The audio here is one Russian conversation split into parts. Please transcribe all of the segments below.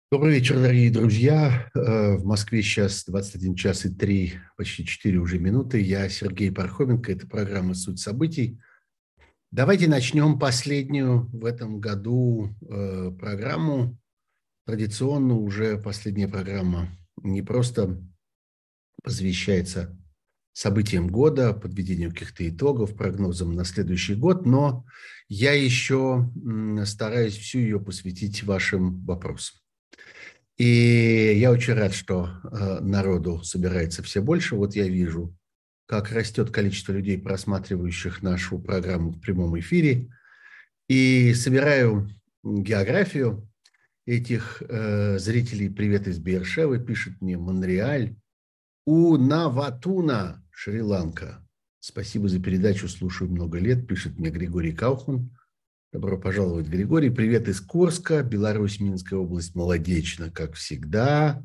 Добрый вечер, дорогие друзья. В Москве сейчас 21 час и 3, почти 4 уже минуты. Я Сергей Пархоменко. Это программа «Суть событий». Давайте начнем последнюю в этом году программу. Традиционно уже последняя программа не просто посвящается событиям года, подведению каких-то итогов, прогнозам на следующий год, но я еще стараюсь всю ее посвятить вашим вопросам. И я очень рад, что народу собирается все больше. Вот я вижу, как растет количество людей, просматривающих нашу программу в прямом эфире. И собираю географию этих зрителей. Привет из Бершевы, пишет мне Монреаль. У Наватуна, Шри-Ланка. Спасибо за передачу, слушаю много лет, пишет мне Григорий Кауфман. Добро пожаловать, Григорий. Привет из Курска, Беларусь, Минская область, молодечно, как всегда.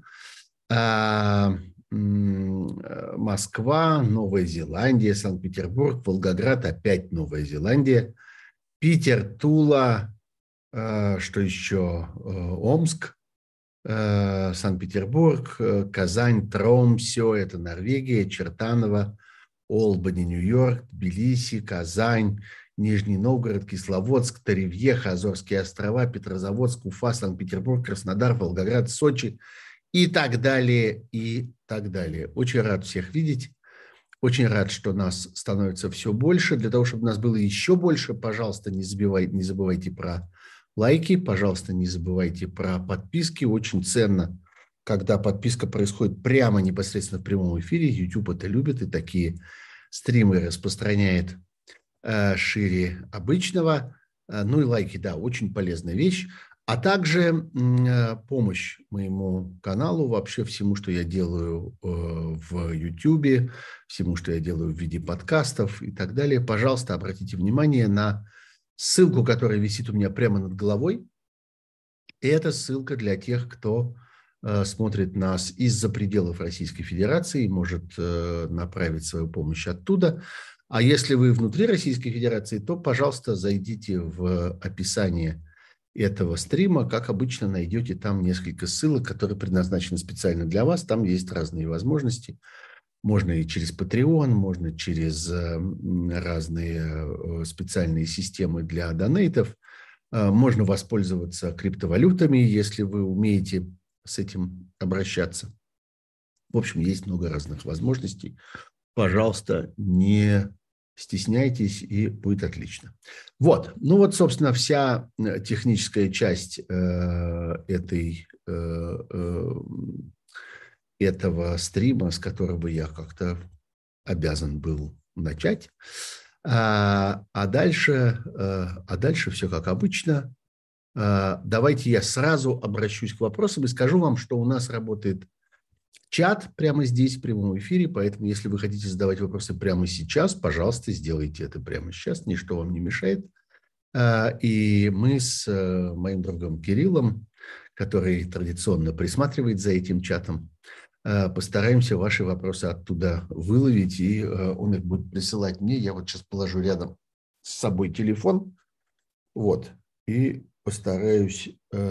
Москва, Новая Зеландия, Санкт-Петербург, Волгоград, опять Новая Зеландия. Питер, Тула, что еще? Омск, Санкт-Петербург, Казань, Тромсе, это Норвегия, Чертаново, Олбани, Нью-Йорк, Тбилиси, Казань, Нижний Новгород, Кисловодск, Таривьеха, Азорские острова, Петрозаводск, Уфа, Санкт-Петербург, Краснодар, Волгоград, Сочи и так далее, и так далее. Очень рад всех видеть. Очень рад, что нас становится все больше. Для того, чтобы нас было еще больше, пожалуйста, не забывайте про лайки, пожалуйста, не забывайте про подписки. Очень ценно, когда подписка происходит прямо непосредственно в прямом эфире. YouTube это любит и такие стримы распространяет шире обычного. Ну и лайки, да, очень полезная вещь. А также помощь моему каналу, вообще всему, что я делаю в YouTube, всему, что я делаю в виде подкастов и так далее. Пожалуйста, обратите внимание на ссылку, которая висит у меня прямо над головой. И это ссылка для тех, кто смотрит нас из-за пределов Российской Федерации, может направить свою помощь оттуда. А если вы внутри Российской Федерации, то, пожалуйста, зайдите в описание этого стрима. Как обычно, найдете там несколько ссылок, которые предназначены специально для вас. Там есть разные возможности. Можно и через Patreon, можно через разные специальные системы для донейтов. Можно воспользоваться криптовалютами, если вы умеете с этим обращаться. В общем, есть много разных возможностей. Пожалуйста, не стесняйтесь, и будет отлично. Вот, ну вот, собственно, вся техническая часть этого стрима, с которого я как-то обязан был начать. А дальше все как обычно. Давайте я сразу обращусь к вопросам и скажу вам, что у нас работает чат прямо здесь, в прямом эфире, поэтому если вы хотите задавать вопросы прямо сейчас, пожалуйста, сделайте это прямо сейчас, ничто вам не мешает. И мы с моим другом Кириллом, который традиционно присматривает за этим чатом, постараемся ваши вопросы оттуда выловить, и он их будет присылать мне. Я вот сейчас положу рядом с собой телефон, вот, и постараюсь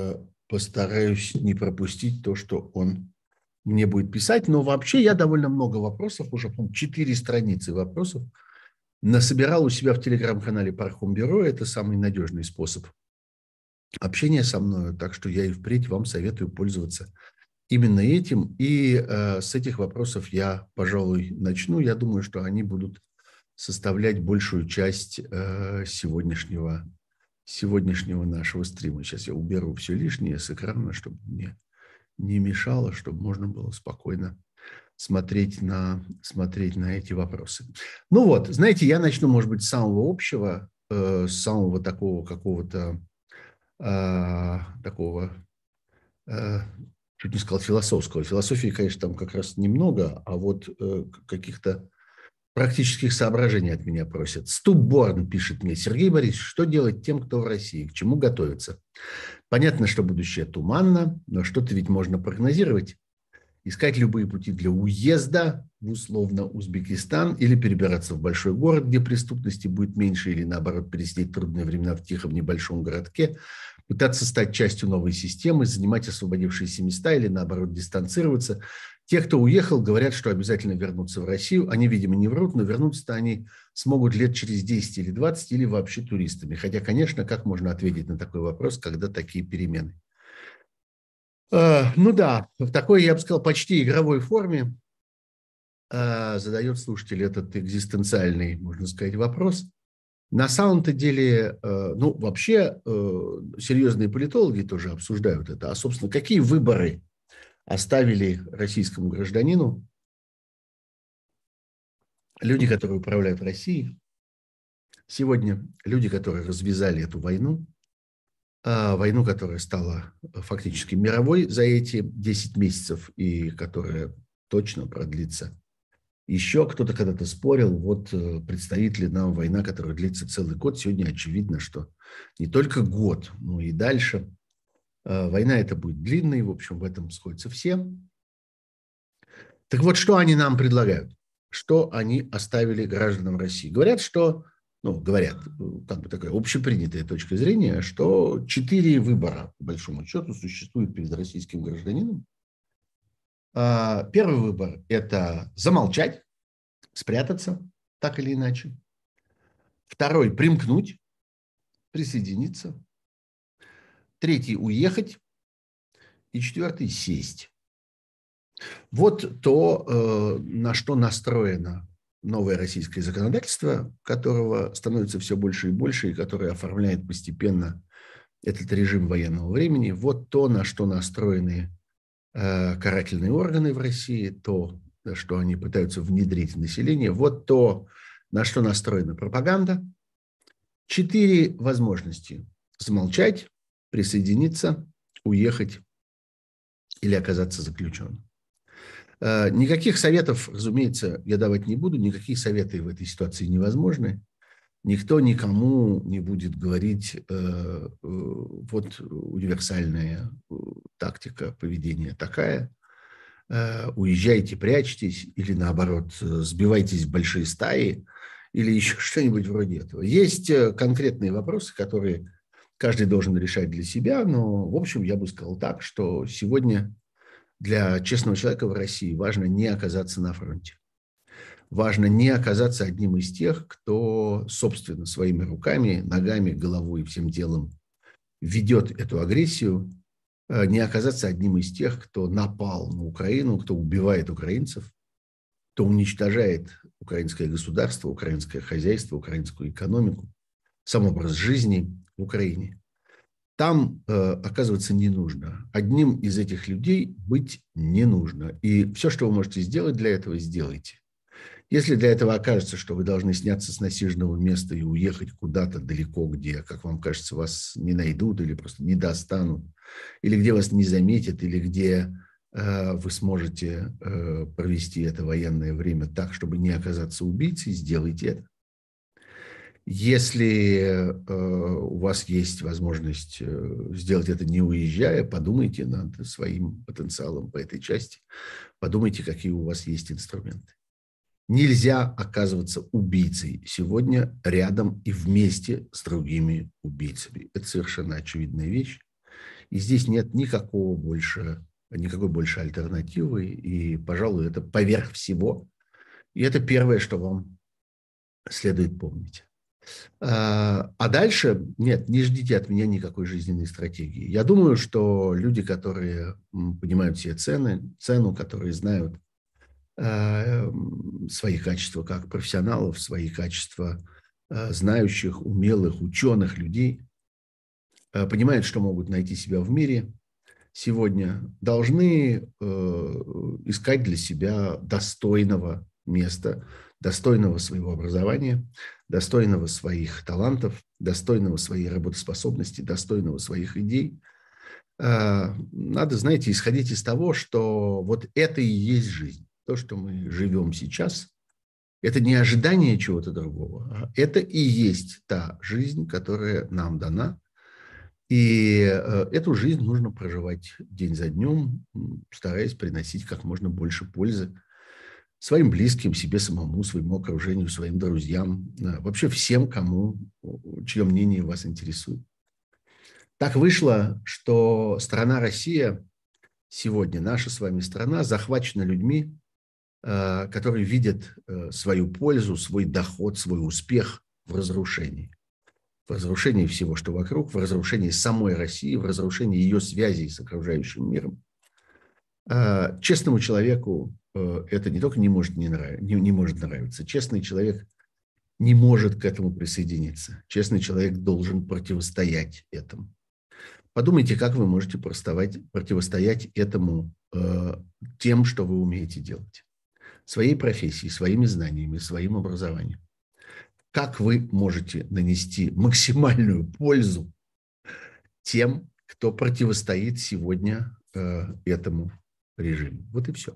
не пропустить то, что он мне будет писать. Но вообще я довольно много вопросов, уже 4 страницы вопросов, насобирал у себя в телеграм-канале Пархом Бюро. Это самый надежный способ общения со мной, так что я и впредь вам советую пользоваться именно этим. И с этих вопросов я, пожалуй, начну. Я думаю, что они будут составлять большую часть сегодняшнего нашего стрима. Сейчас я уберу все лишнее с экрана, чтобы мне не мешало, чтобы можно было спокойно смотреть на эти вопросы. Ну вот, знаете, я начну, может быть, с самого общего, с самого такого какого-то чуть не сказал философского. Философии, конечно, там как раз немного, а вот каких-то практических соображений от меня просят. Стубборн пишет мне: Сергей Борисович, что делать тем, кто в России? К чему готовиться? Понятно, что будущее туманно, но что-то ведь можно прогнозировать. Искать любые пути для уезда в условно Узбекистан или перебираться в большой город, где преступности будет меньше, или наоборот пересидеть трудные времена в тихом небольшом городке. пытаться стать частью новой системы, занимать освободившиеся места или, наоборот, дистанцироваться. Те, кто уехал, говорят, что обязательно вернутся в Россию. Они, видимо, не врут, но вернуться-то они смогут лет через 10 или 20, или вообще туристами. Хотя, конечно, как можно ответить на такой вопрос, когда такие перемены? Ну да, в такой, я бы сказал, почти игровой форме задает слушатель этот экзистенциальный, можно сказать, вопрос. На самом-то деле, ну, вообще, серьезные политологи тоже обсуждают это. А, собственно, какие выборы оставили российскому гражданину люди, которые управляют Россией? Сегодня люди, которые развязали эту войну, войну, которая стала фактически мировой за эти 10 месяцев и которая точно продлится. Еще кто-то когда-то спорил, вот предстоит ли нам война, которая длится целый год. Сегодня очевидно, что не только год, но и дальше. Война эта будет длинной, в общем, в этом сходятся все. Так вот, что они нам предлагают? Что они оставили гражданам России? Говорят, что, ну, говорят, как бы такая общепринятая точка зрения, что 4 выбора, по большому счету, существуют перед российским гражданином. Первый выбор – это замолчать, спрятаться, так или иначе. Второй – примкнуть, присоединиться. Третий – уехать. И четвертый – сесть. Вот то, на что настроено новое российское законодательство, которого становится все больше и больше, и которое оформляет постепенно этот режим военного времени. Вот то, на что настроены карательные органы в России, то, что они пытаются внедрить в население. Вот то, на что настроена пропаганда. 4 возможности: замолчать, присоединиться, уехать или оказаться заключенным. Никаких советов, разумеется, я давать не буду, никакие советы в этой ситуации невозможны. Никто никому не будет говорить, вот универсальная тактика поведения такая, уезжайте, прячьтесь, или наоборот, сбивайтесь в большие стаи, или еще что-нибудь вроде этого. Есть конкретные вопросы, которые каждый должен решать для себя, но, в общем, я бы сказал так, что сегодня для честного человека в России важно не оказаться на фронте. Важно не оказаться одним из тех, кто, собственно, своими руками, ногами, головой и всем телом ведет эту агрессию, не оказаться одним из тех, кто напал на Украину, кто убивает украинцев, кто уничтожает украинское государство, украинское хозяйство, украинскую экономику, сам образ жизни в Украине. Там оказываться не нужно. Одним из этих людей быть не нужно. И все, что вы можете сделать для этого, сделайте. Если для этого окажется, что вы должны сняться с насиженного места и уехать куда-то далеко, где, как вам кажется, вас не найдут или просто не достанут, или где вас не заметят, или где вы сможете провести это военное время так, чтобы не оказаться убийцей, сделайте это. Если у вас есть возможность сделать это не уезжая, подумайте над своим потенциалом по этой части, подумайте, какие у вас есть инструменты. Нельзя оказываться убийцей сегодня рядом и вместе с другими убийцами. Это совершенно очевидная вещь. И здесь нет никакой больше альтернативы. И, пожалуй, это поверх всего. И это первое, что вам следует помнить. А дальше, нет, не ждите от меня никакой жизненной стратегии. Я думаю, что люди, которые понимают все цену, которые знают свои качества как профессионалов, свои качества знающих, умелых, ученых людей, понимают, что могут найти себя в мире сегодня, должны искать для себя достойного места, достойного своего образования, достойного своих талантов, достойного своей работоспособности, достойного своих идей. Надо, знаете, исходить из того, что вот это и есть жизнь. То, что мы живем сейчас, это не ожидание чего-то другого, а это и есть та жизнь, которая нам дана. И эту жизнь нужно проживать день за днем, стараясь приносить как можно больше пользы своим близким, себе самому, своему окружению, своим друзьям, вообще всем, чье мнение вас интересует. Так вышло, что страна Россия сегодня, наша с вами страна, захвачена людьми, которые видят свою пользу, свой доход, свой успех в разрушении. В разрушении всего, что вокруг, в разрушении самой России, в разрушении ее связей с окружающим миром. Честному человеку это не только не может нравиться. Честный человек не может к этому присоединиться. Честный человек должен противостоять этому. Подумайте, как вы можете противостоять этому тем, что вы умеете делать. Своей профессией, своими знаниями, своим образованием. Как вы можете нанести максимальную пользу тем, кто противостоит сегодня этому режиму? Вот и все.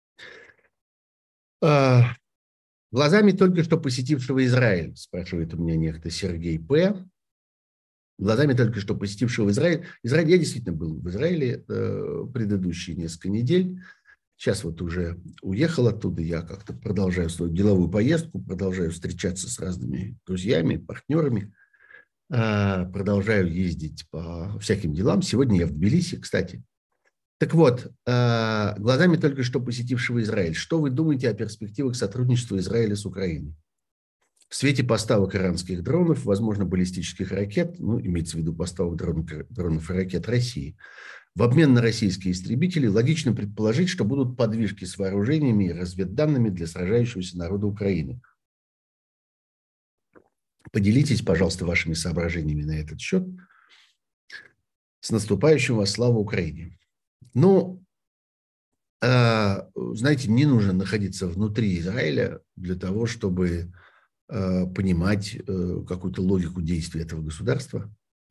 Глазами только что посетившего Израиль, спрашивает у меня некто Сергей П. Глазами только что посетившего Израиль. Я действительно был в Израиле предыдущие несколько недель. Сейчас вот уже уехал оттуда. Я как-то продолжаю свою деловую поездку, продолжаю встречаться с разными друзьями, партнерами. Продолжаю ездить по всяким делам. Сегодня я в Тбилиси, кстати. Так вот, глазами только что посетившего Израиль. Что вы думаете о перспективах сотрудничества Израиля с Украиной? В свете поставок иранских дронов, возможно, баллистических ракет, имеется в виду поставок дронов и ракет России, в обмен на российские истребители, логично предположить, что будут подвижки с вооружениями и разведданными для сражающегося народа Украины. Поделитесь, пожалуйста, вашими соображениями на этот счет. С наступающим вас, слава Украине! Знаете, не нужно находиться внутри Израиля для того, чтобы понимать какую-то логику действия этого государства.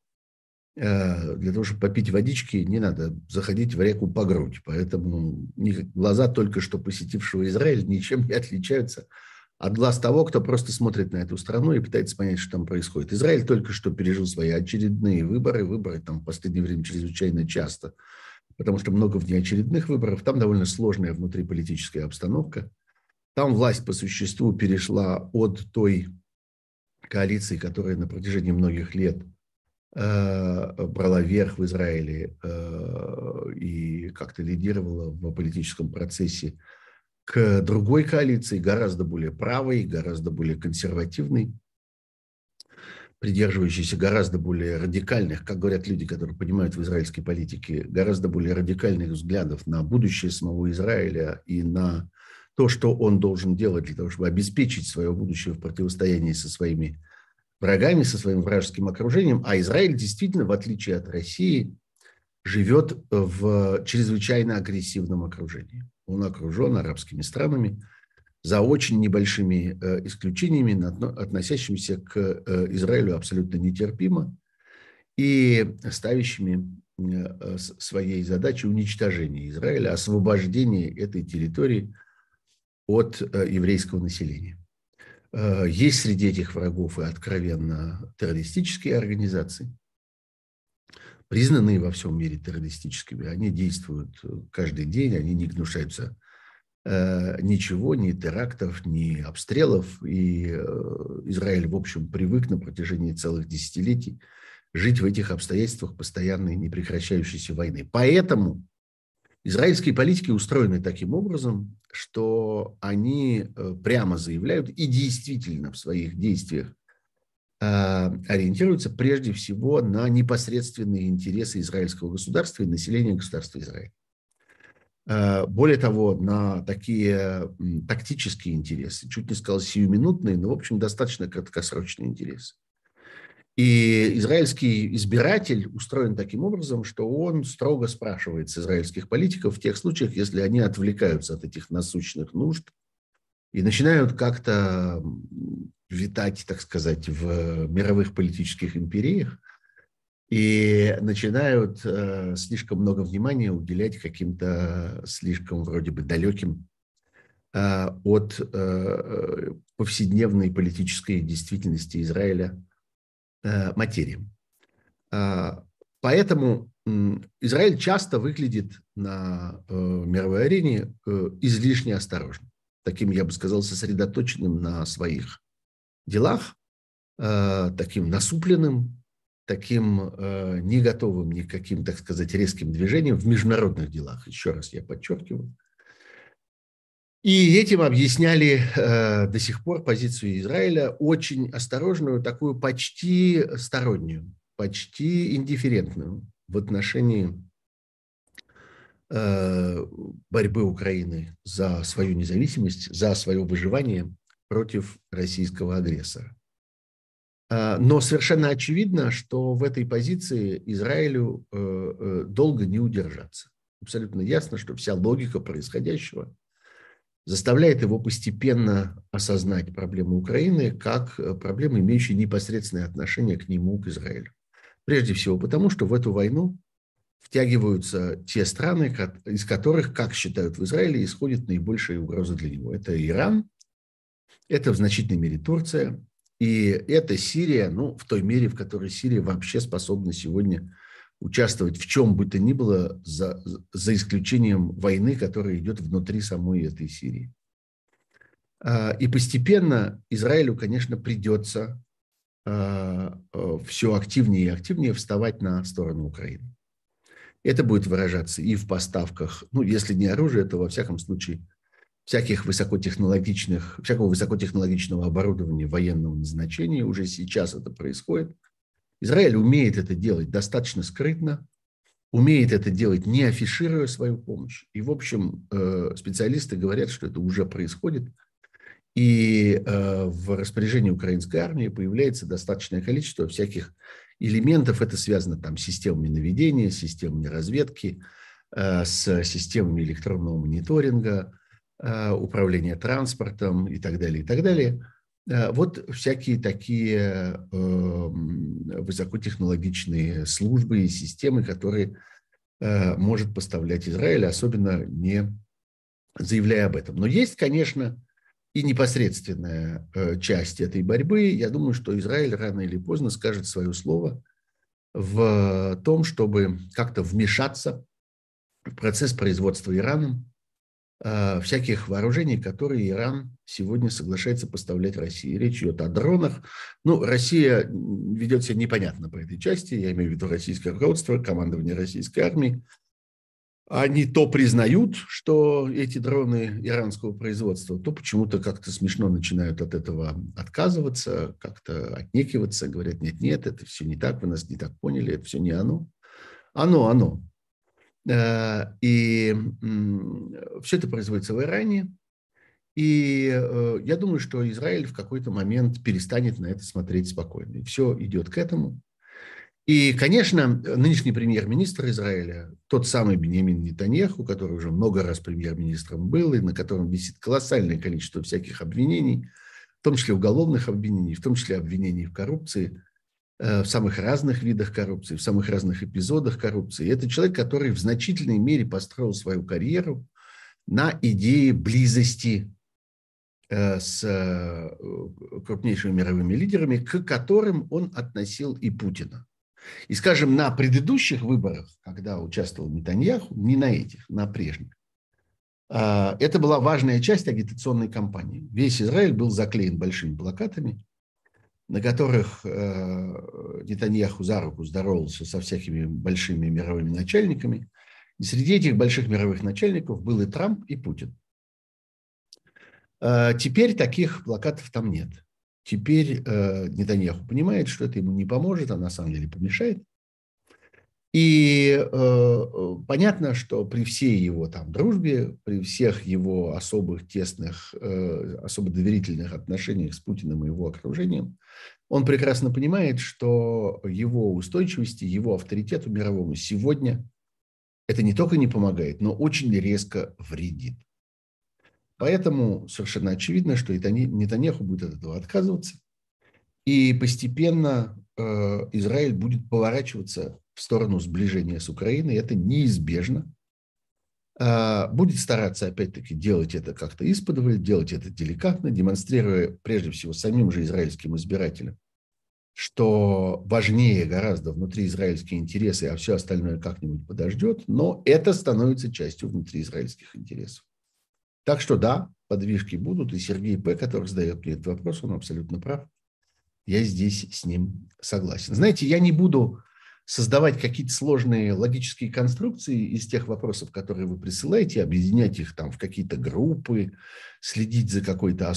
Для того, чтобы попить водички, не надо заходить в реку по грудь. Поэтому глаза только что посетившего Израиль ничем не отличаются от глаз того, кто просто смотрит на эту страну и пытается понять, что там происходит. Израиль только что пережил свои очередные выборы. Выборы там в последнее время чрезвычайно часто, потому что много внеочередных выборов. Там довольно сложная внутриполитическая обстановка. Там власть по существу перешла от той коалиции, которая на протяжении многих лет брала верх в Израиле и как-то лидировала в политическом процессе, к другой коалиции, гораздо более правой, гораздо более консервативной, придерживающейся гораздо более радикальных, как говорят люди, которые понимают в израильской политике, гораздо более радикальных взглядов на будущее самого Израиля и на то, что он должен делать для того, чтобы обеспечить свое будущее в противостоянии со своими врагами, со своим вражеским окружением. А Израиль действительно, в отличие от России, живет в чрезвычайно агрессивном окружении. Он окружен арабскими странами, за очень небольшими исключениями, относящимися к Израилю абсолютно нетерпимо и ставящими своей задачей уничтожение Израиля, освобождение этой территории от еврейского населения. Есть среди этих врагов и откровенно террористические организации, признанные во всем мире террористическими. Они действуют каждый день, они не гнушаются ничего, ни терактов, ни обстрелов. И Израиль, в общем, привык на протяжении целых десятилетий жить в этих обстоятельствах постоянной непрекращающейся войны. Поэтому израильские политики устроены таким образом, что они прямо заявляют и действительно в своих действиях ориентируются прежде всего на непосредственные интересы израильского государства и населения государства Израиль. Более того, на такие тактические интересы, чуть не сказал сиюминутные, но, в общем, достаточно краткосрочные интересы. И израильский избиратель устроен таким образом, что он строго спрашивает с израильских политиков в тех случаях, если они отвлекаются от этих насущных нужд и начинают как-то витать, так сказать, в мировых политических империях, и начинают слишком много внимания уделять каким-то слишком вроде бы далеким от повседневной политической действительности Израиля материям. Поэтому Израиль часто выглядит на мировой арене излишне осторожным, таким, я бы сказал, сосредоточенным на своих делах, таким насупленным, таким не готовым ни к каким, так сказать, резким движениям в международных делах. Еще раз я подчеркиваю. И этим объясняли до сих пор позицию Израиля, очень осторожную, такую почти стороннюю, почти индифферентную в отношении борьбы Украины за свою независимость, за свое выживание против российского агрессора. Но совершенно очевидно, что в этой позиции Израилю долго не удержаться. Абсолютно ясно, что вся логика происходящего заставляет его постепенно осознать проблему Украины как проблему, имеющую непосредственное отношение к нему, к Израилю. Прежде всего потому, что в эту войну втягиваются те страны, из которых, как считают в Израиле, исходит наибольшая угроза для него. Это Иран, это в значительной мере Турция, и это Сирия, ну, в той мере, в которой Сирия вообще способна сегодня участвовать в чем бы то ни было, за исключением войны, которая идет внутри самой этой Сирии. И постепенно Израилю, конечно, придется все активнее и активнее вставать на сторону Украины. Это будет выражаться и в поставках, ну, если не оружия, то, во всяком случае, всякого высокотехнологичного оборудования военного назначения. Уже сейчас это происходит. Израиль умеет это делать достаточно скрытно, умеет это делать, не афишируя свою помощь. И, в общем, специалисты говорят, что это уже происходит. И в распоряжении украинской армии появляется достаточное количество всяких элементов. Это связано там с системами наведения, с системами разведки, с системами электронного мониторинга, управления транспортом и так далее, и так далее. Вот всякие такие высокотехнологичные службы и системы, которые может поставлять Израиль, особенно не заявляя об этом. Но есть, конечно, и непосредственная часть этой борьбы. Я думаю, что Израиль рано или поздно скажет свое слово в том, чтобы как-то вмешаться в процесс производства Ираном всяких вооружений, которые Иран сегодня соглашается поставлять России. Речь идет о дронах. Ну, Россия ведет себя непонятно по этой части. Я имею в виду российское руководство, командование российской армии. Они то признают, что эти дроны иранского производства, то почему-то как-то смешно начинают от этого отказываться, как-то отнекиваться, говорят, нет, это все не так, вы нас не так поняли, это все не оно. Оно. И все это производится в Иране. И я думаю, что Израиль в какой-то момент перестанет на это смотреть спокойно. И все идет к этому. И, конечно, нынешний премьер-министр Израиля, тот самый Биньямин Нетаньяху, который уже много раз премьер-министром был, и на котором висит колоссальное количество всяких обвинений, в том числе уголовных обвинений, в том числе обвинений в коррупции, в самых разных видах коррупции, в самых разных эпизодах коррупции. Это человек, который в значительной мере построил свою карьеру на идее близости с крупнейшими мировыми лидерами, к которым он относил и Путина. И, скажем, на предыдущих выборах, когда участвовал Нетаньяху, не на этих, на прежних, это была важная часть агитационной кампании. Весь Израиль был заклеен большими плакатами, на которых Нетаньяху за руку здоровался со всякими большими мировыми начальниками. И среди этих больших мировых начальников был и Трамп, и Путин. Теперь таких плакатов там нет. Теперь Нетаньяху понимает, что это ему не поможет, а на самом деле помешает. И понятно, что при всей его там дружбе, при всех его особых тесных, особо доверительных отношениях с Путиным и его окружением, он прекрасно понимает, что его устойчивости, его авторитету мировому сегодня это не только не помогает, но очень резко вредит. Поэтому совершенно очевидно, что Нетаньяху будет от этого отказываться. И постепенно Израиль будет поворачиваться в сторону сближения с Украиной. Это неизбежно. Будет стараться, опять-таки, делать это как-то исподволь, делать это деликатно, демонстрируя прежде всего самим же израильским избирателям, что важнее гораздо внутриизраильские интересы, а все остальное как-нибудь подождет. Но это становится частью внутриизраильских интересов. Так что да, подвижки будут, и Сергей П., который задает мне этот вопрос, он абсолютно прав. Я здесь с ним согласен. Знаете, я не буду создавать какие-то сложные логические конструкции из тех вопросов, которые вы присылаете, объединять их там в какие-то группы, следить за какой-то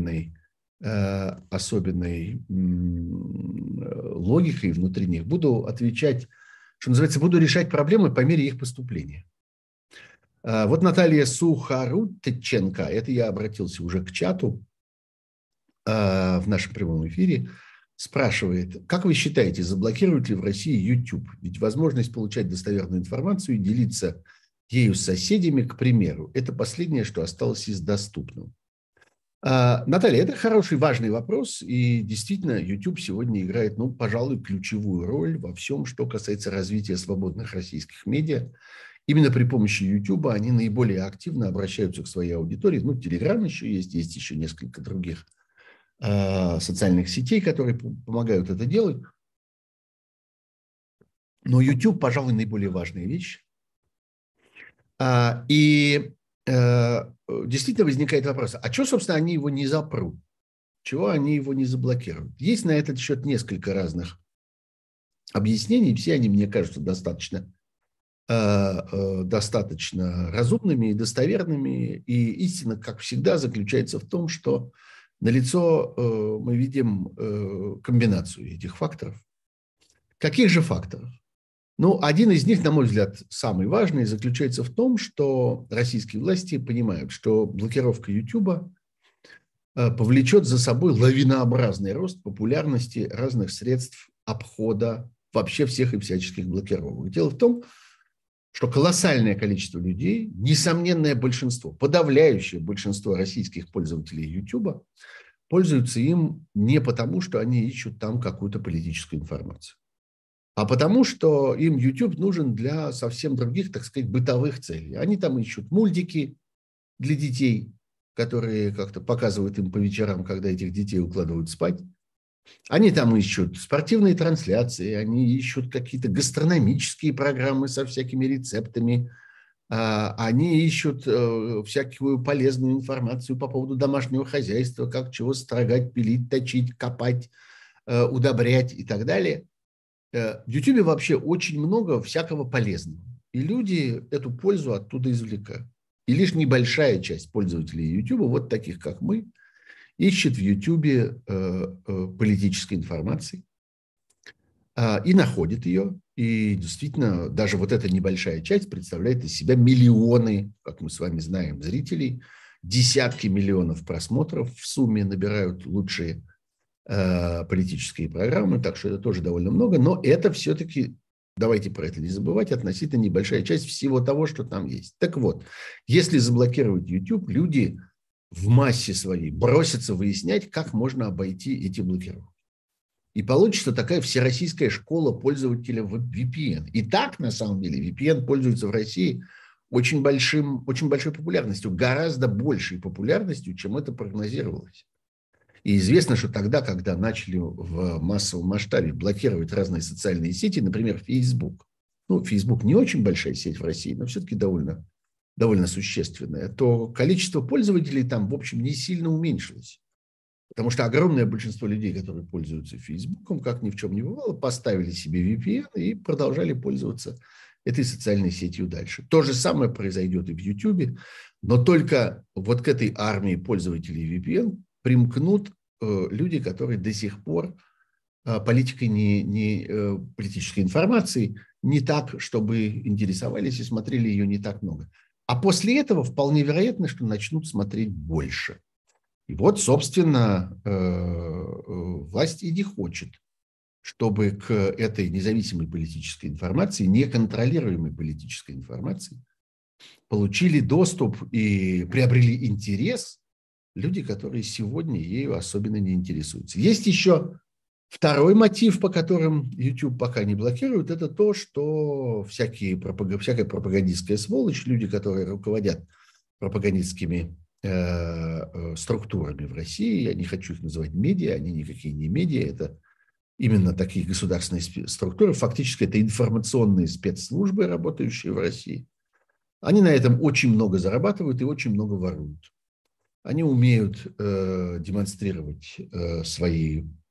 особенной логикой внутри них. Буду отвечать, что называется, буду решать проблемы по мере их поступления. Вот Наталья Сухорутченко, это я обратился уже к чату в нашем прямом эфире, спрашивает, как вы считаете, заблокируют ли в России YouTube? Ведь возможность получать достоверную информацию и делиться ею с соседями, к примеру, это последнее, что осталось из доступного. Наталья, это хороший, важный вопрос, и действительно YouTube сегодня играет, ну, пожалуй, ключевую роль во всем, что касается развития свободных российских медиа. Именно при помощи YouTube они наиболее активно обращаются к своей аудитории. Ну, Telegram еще есть еще несколько других социальных сетей, которые помогают это делать. Но YouTube, пожалуй, наиболее важная вещь. И действительно возникает вопрос, а что, собственно, они его не запрут? Чего они его не заблокируют? Есть на этот счет несколько разных объяснений. Все они, мне кажутся, достаточно разумными и достоверными. И истина, как всегда, заключается в том, что налицо мы видим комбинацию этих факторов. Каких же факторов? Ну, один из них, на мой взгляд, самый важный, заключается в том, что российские власти понимают, что блокировка YouTube повлечет за собой лавинообразный рост популярности разных средств обхода вообще всех и всяческих блокировок. Дело в том, что колоссальное количество людей, несомненное большинство, подавляющее большинство российских пользователей YouTube пользуются им не потому, что они ищут там какую-то политическую информацию, а потому что им YouTube нужен для совсем других, так сказать, бытовых целей. Они там ищут мультики для детей, которые как-то показывают им по вечерам, когда этих детей укладывают спать. Они там ищут спортивные трансляции, они ищут какие-то гастрономические программы со всякими рецептами, они ищут всякую полезную информацию по поводу домашнего хозяйства, как чего строгать, пилить, точить, копать, удобрять и так далее. В YouTube вообще очень много всякого полезного. И люди эту пользу оттуда извлекают. И лишь небольшая часть пользователей YouTube, вот таких как мы, ищет в YouTube политической информации и находит ее. И действительно, даже вот эта небольшая часть представляет из себя миллионы, как мы с вами знаем, зрителей, десятки миллионов просмотров в сумме набирают лучшие политические программы, так что это тоже довольно много, но это все-таки, давайте про это не забывать, относительно небольшая часть всего того, что там есть. Так вот, если заблокировать YouTube, люди в массе своей бросятся выяснять, как можно обойти эти блокировки. И получится такая всероссийская школа пользователя VPN. И так, на самом деле, VPN пользуется в России очень большой популярностью, гораздо большей популярностью, чем это прогнозировалось. И известно, что тогда, когда начали в массовом масштабе блокировать разные социальные сети, например, Facebook, ну, Facebook не очень большая сеть в России, но все-таки довольно существенная, то количество пользователей там, в общем, не сильно уменьшилось. Потому что огромное большинство людей, которые пользуются Facebook, как ни в чем не бывало, поставили себе VPN и продолжали пользоваться этой социальной сетью дальше. То же самое произойдет и в YouTube, но только вот к этой армии пользователей VPN примкнут люди, которые до сих пор политикой политической информацией не так, чтобы интересовались и смотрели ее не так много. А после этого вполне вероятно, что начнут смотреть больше. И вот, собственно, власть и не хочет, чтобы к этой независимой политической информации, неконтролируемой политической информации получили доступ и приобрели интерес люди, которые сегодня ею особенно не интересуются. Есть еще второй мотив, по которым YouTube пока не блокирует, это то, что всякая пропагандистская сволочь, люди, которые руководят пропагандистскими структурами в России, я не хочу их называть медиа, они никакие не медиа, это именно такие государственные структуры, фактически это информационные спецслужбы, работающие в России. Они на этом очень много зарабатывают и очень много воруют. Они умеют демонстрировать свои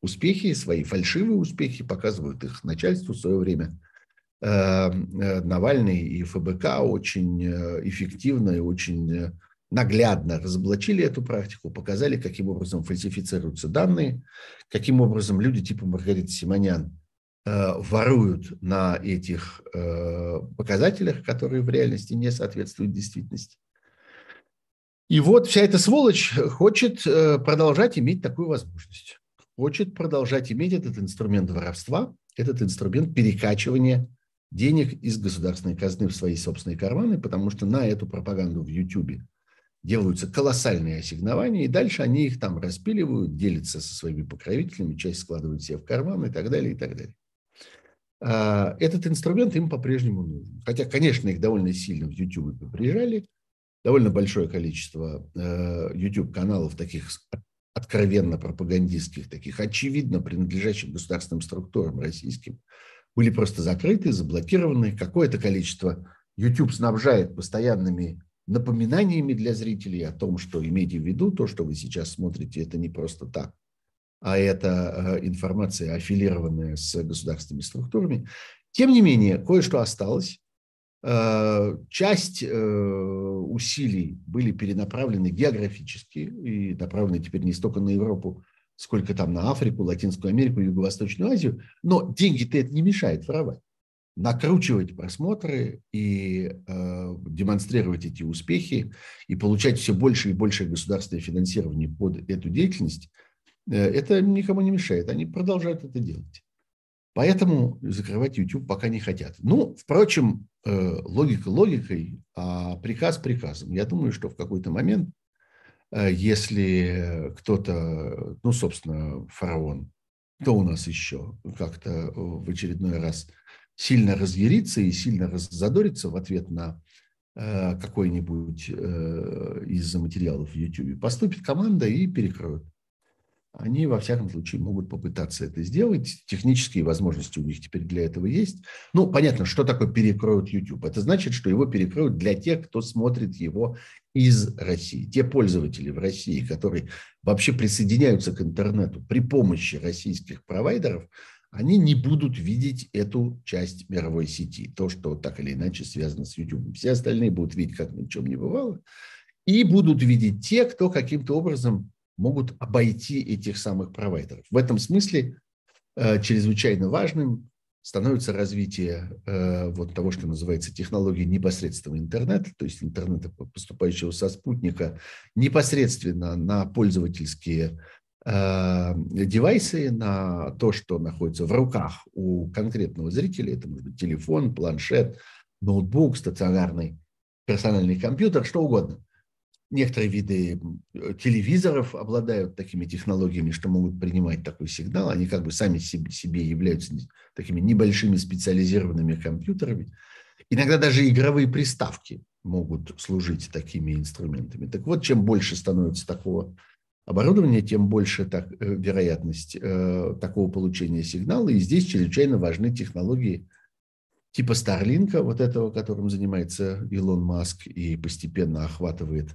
успехи, свои фальшивые успехи, показывают их начальству в свое время. Навальный и ФБК очень эффективно и очень наглядно разоблачили эту практику, показали, каким образом фальсифицируются данные, каким образом люди типа Маргариты Симонян воруют на этих показателях, которые в реальности не соответствуют действительности. И вот вся эта сволочь хочет продолжать иметь такую возможность. Хочет продолжать иметь этот инструмент воровства, этот инструмент перекачивания денег из государственной казны в свои собственные карманы, потому что на эту пропаганду в YouTube делаются колоссальные ассигнования, и дальше они их там распиливают, делятся со своими покровителями, часть складывают себе в карман и так далее, и так далее. Этот инструмент им по-прежнему нужен. Хотя, конечно, их довольно сильно в YouTube поприжали. Довольно большое количество YouTube-каналов, таких откровенно пропагандистских, таких очевидно принадлежащих государственным структурам российским, были просто закрыты, заблокированы. Какое-то количество YouTube снабжает постоянными напоминаниями для зрителей о том, что имейте в виду, то, что вы сейчас смотрите, это не просто так, а это информация, аффилированная с государственными структурами. Тем не менее, кое-что осталось. Часть усилий были перенаправлены географически и направлены теперь не столько на Европу, сколько там на Африку, Латинскую Америку, Юго-Восточную Азию. Но деньги-то это не мешает воровать. Накручивать просмотры и демонстрировать эти успехи и получать все больше и больше государственное финансирование под эту деятельность, это никому не мешает. Они продолжают это делать. Поэтому закрывать YouTube пока не хотят. Ну, впрочем, логика логикой, а приказ приказом. Я думаю, что в какой-то момент, если кто-то, ну, собственно, фараон, кто у нас еще как-то в очередной раз сильно разъярится и сильно раззадорится в ответ на какой-нибудь из материалов в YouTube, поступит команда и перекроет. Они, во всяком случае, могут попытаться это сделать. Технические возможности у них теперь для этого есть. Ну, понятно, что такое перекроют YouTube. Это значит, что его перекроют для тех, кто смотрит его из России. Те пользователи в России, которые вообще присоединяются к интернету при помощи российских провайдеров, они не будут видеть эту часть мировой сети. То, что так или иначе связано с YouTube. Все остальные будут видеть, как ни в чем не бывало. И будут видеть те, кто каким-то образом могут обойти этих самых провайдеров. В этом смысле чрезвычайно важным становится развитие вот того, что называется технологией непосредственного интернета, то есть интернета, поступающего со спутника, непосредственно на пользовательские девайсы, на то, что находится в руках у конкретного зрителя. Это может быть телефон, планшет, ноутбук, стационарный персональный компьютер, что угодно. Некоторые виды телевизоров обладают такими технологиями, что могут принимать такой сигнал. Они как бы сами себе являются такими небольшими специализированными компьютерами. Иногда даже игровые приставки могут служить такими инструментами. Так вот, чем больше становится такого оборудования, тем больше вероятность такого получения сигнала. И здесь чрезвычайно важны технологии типа Starlink, вот этого, которым занимается Илон Маск и постепенно охватывает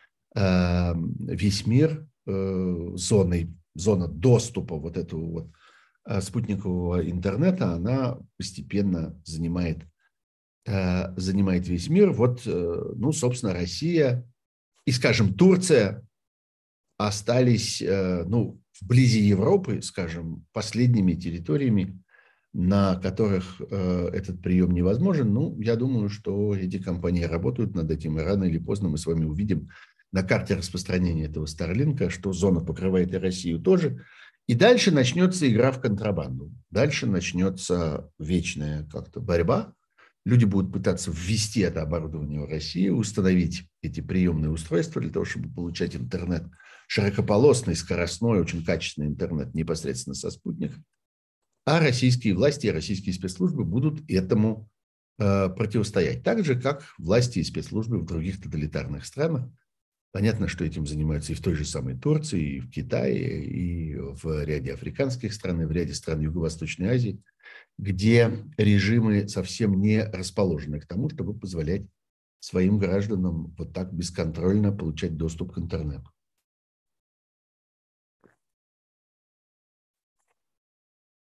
весь мир зона доступа вот этого вот спутникового интернета, она постепенно занимает весь мир. Вот, ну, собственно, Россия и, скажем, Турция остались, ну, вблизи Европы, скажем, последними территориями, на которых этот прием невозможен. Ну, я думаю, что эти компании работают над этим, и рано или поздно мы с вами увидим на карте распространения этого Starlink, что зона покрывает и Россию тоже. И дальше начнется игра в контрабанду. Дальше начнется вечная как-то борьба. Люди будут пытаться ввести это оборудование в Россию, установить эти приемные устройства для того, чтобы получать интернет широкополосный, скоростной, очень качественный интернет непосредственно со спутника. А российские власти и российские спецслужбы будут этому противостоять. Так же, как власти и спецслужбы в других тоталитарных странах. Понятно, что этим занимаются и в той же самой Турции, и в Китае, и в ряде африканских стран, и в ряде стран Юго-Восточной Азии, где режимы совсем не расположены к тому, чтобы позволять своим гражданам вот так бесконтрольно получать доступ к интернету.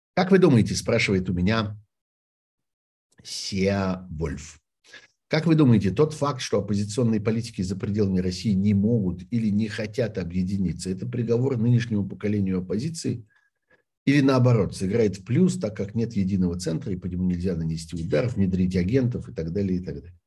Как вы думаете, спрашивает у меня Сеа Вольф. Как вы думаете, тот факт, что оппозиционные политики за пределами России не могут или не хотят объединиться, это приговор нынешнему поколению оппозиции или наоборот, сыграет в плюс, так как нет единого центра и по нему нельзя нанести удар, внедрить агентов и так далее, и так далее?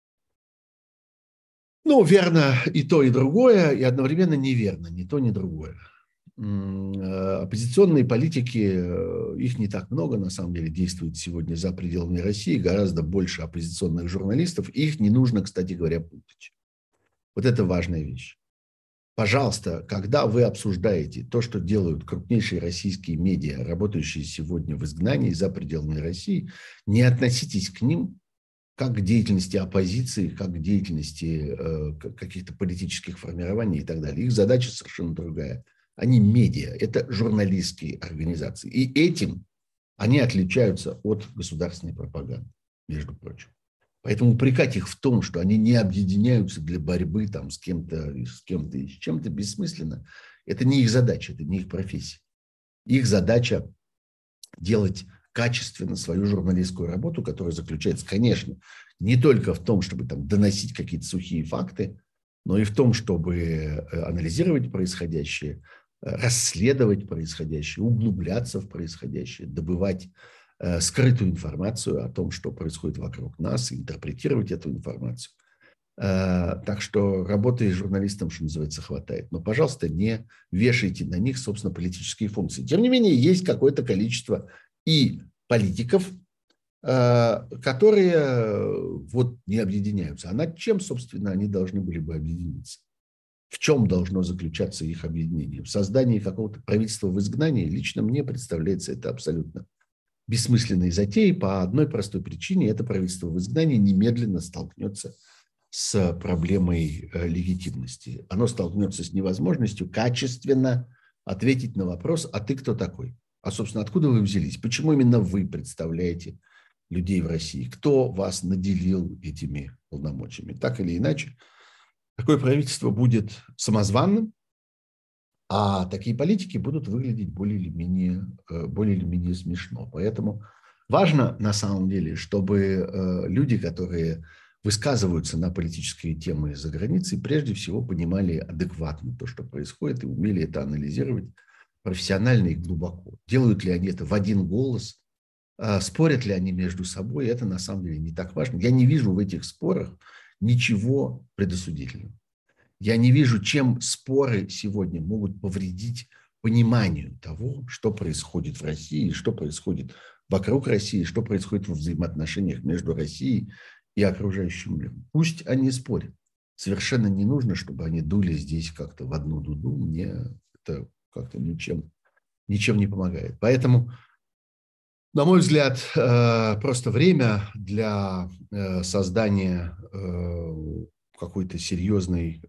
Ну, верно и то, и другое, и одновременно неверно, ни то, ни другое. Оппозиционные политики, их не так много, на самом деле, действуют сегодня за пределами России, гораздо больше оппозиционных журналистов, и их не нужно, кстати говоря, путать. Вот это важная вещь. Пожалуйста, когда вы обсуждаете то, что делают крупнейшие российские медиа, работающие сегодня в изгнании за пределами России, не относитесь к ним как к деятельности оппозиции, как к деятельности каких-то политических формирований и так далее. Их задача совершенно другая. Они медиа, это журналистские организации. И этим они отличаются от государственной пропаганды, между прочим. Поэтому упрекать их в том, что они не объединяются для борьбы там, с кем-то и с чем-то бессмысленно, это не их задача, это не их профессия. Их задача делать качественно свою журналистскую работу, которая заключается, конечно, не только в том, чтобы там доносить какие-то сухие факты, но и в том, чтобы анализировать происходящее, расследовать происходящее, углубляться в происходящее, добывать скрытую информацию о том, что происходит вокруг нас, интерпретировать эту информацию. Так что работы журналистам, что называется, хватает. Но, пожалуйста, не вешайте на них, собственно, политические функции. Тем не менее, есть какое-то количество и политиков, которые вот не объединяются. А над чем, собственно, они должны были бы объединиться? В чем должно заключаться их объединение? В создании какого-то правительства в изгнании? Лично мне представляется это абсолютно бессмысленной затеей по одной простой причине. Это правительство в изгнании немедленно столкнется с проблемой легитимности. Оно столкнется с невозможностью качественно ответить на вопрос: а ты кто такой? А, собственно, откуда вы взялись? Почему именно вы представляете людей в России? Кто вас наделил этими полномочиями? Так или иначе, такое правительство будет самозванным, а такие политики будут выглядеть более или менее смешно. Поэтому важно на самом деле, чтобы люди, которые высказываются на политические темы за границей, прежде всего понимали адекватно то, что происходит, и умели это анализировать профессионально и глубоко. Делают ли они это в один голос, спорят ли они между собой, это на самом деле не так важно. Я не вижу в этих спорах ничего предосудительного. Я не вижу, чем споры сегодня могут повредить пониманию того, что происходит в России, что происходит вокруг России, что происходит во взаимоотношениях между Россией и окружающим миром. Пусть они спорят. Совершенно не нужно, чтобы они дули здесь как-то в одну дуду. Мне это как-то ничем не помогает. Поэтому, на мой взгляд, просто время для создания какой-то серьезной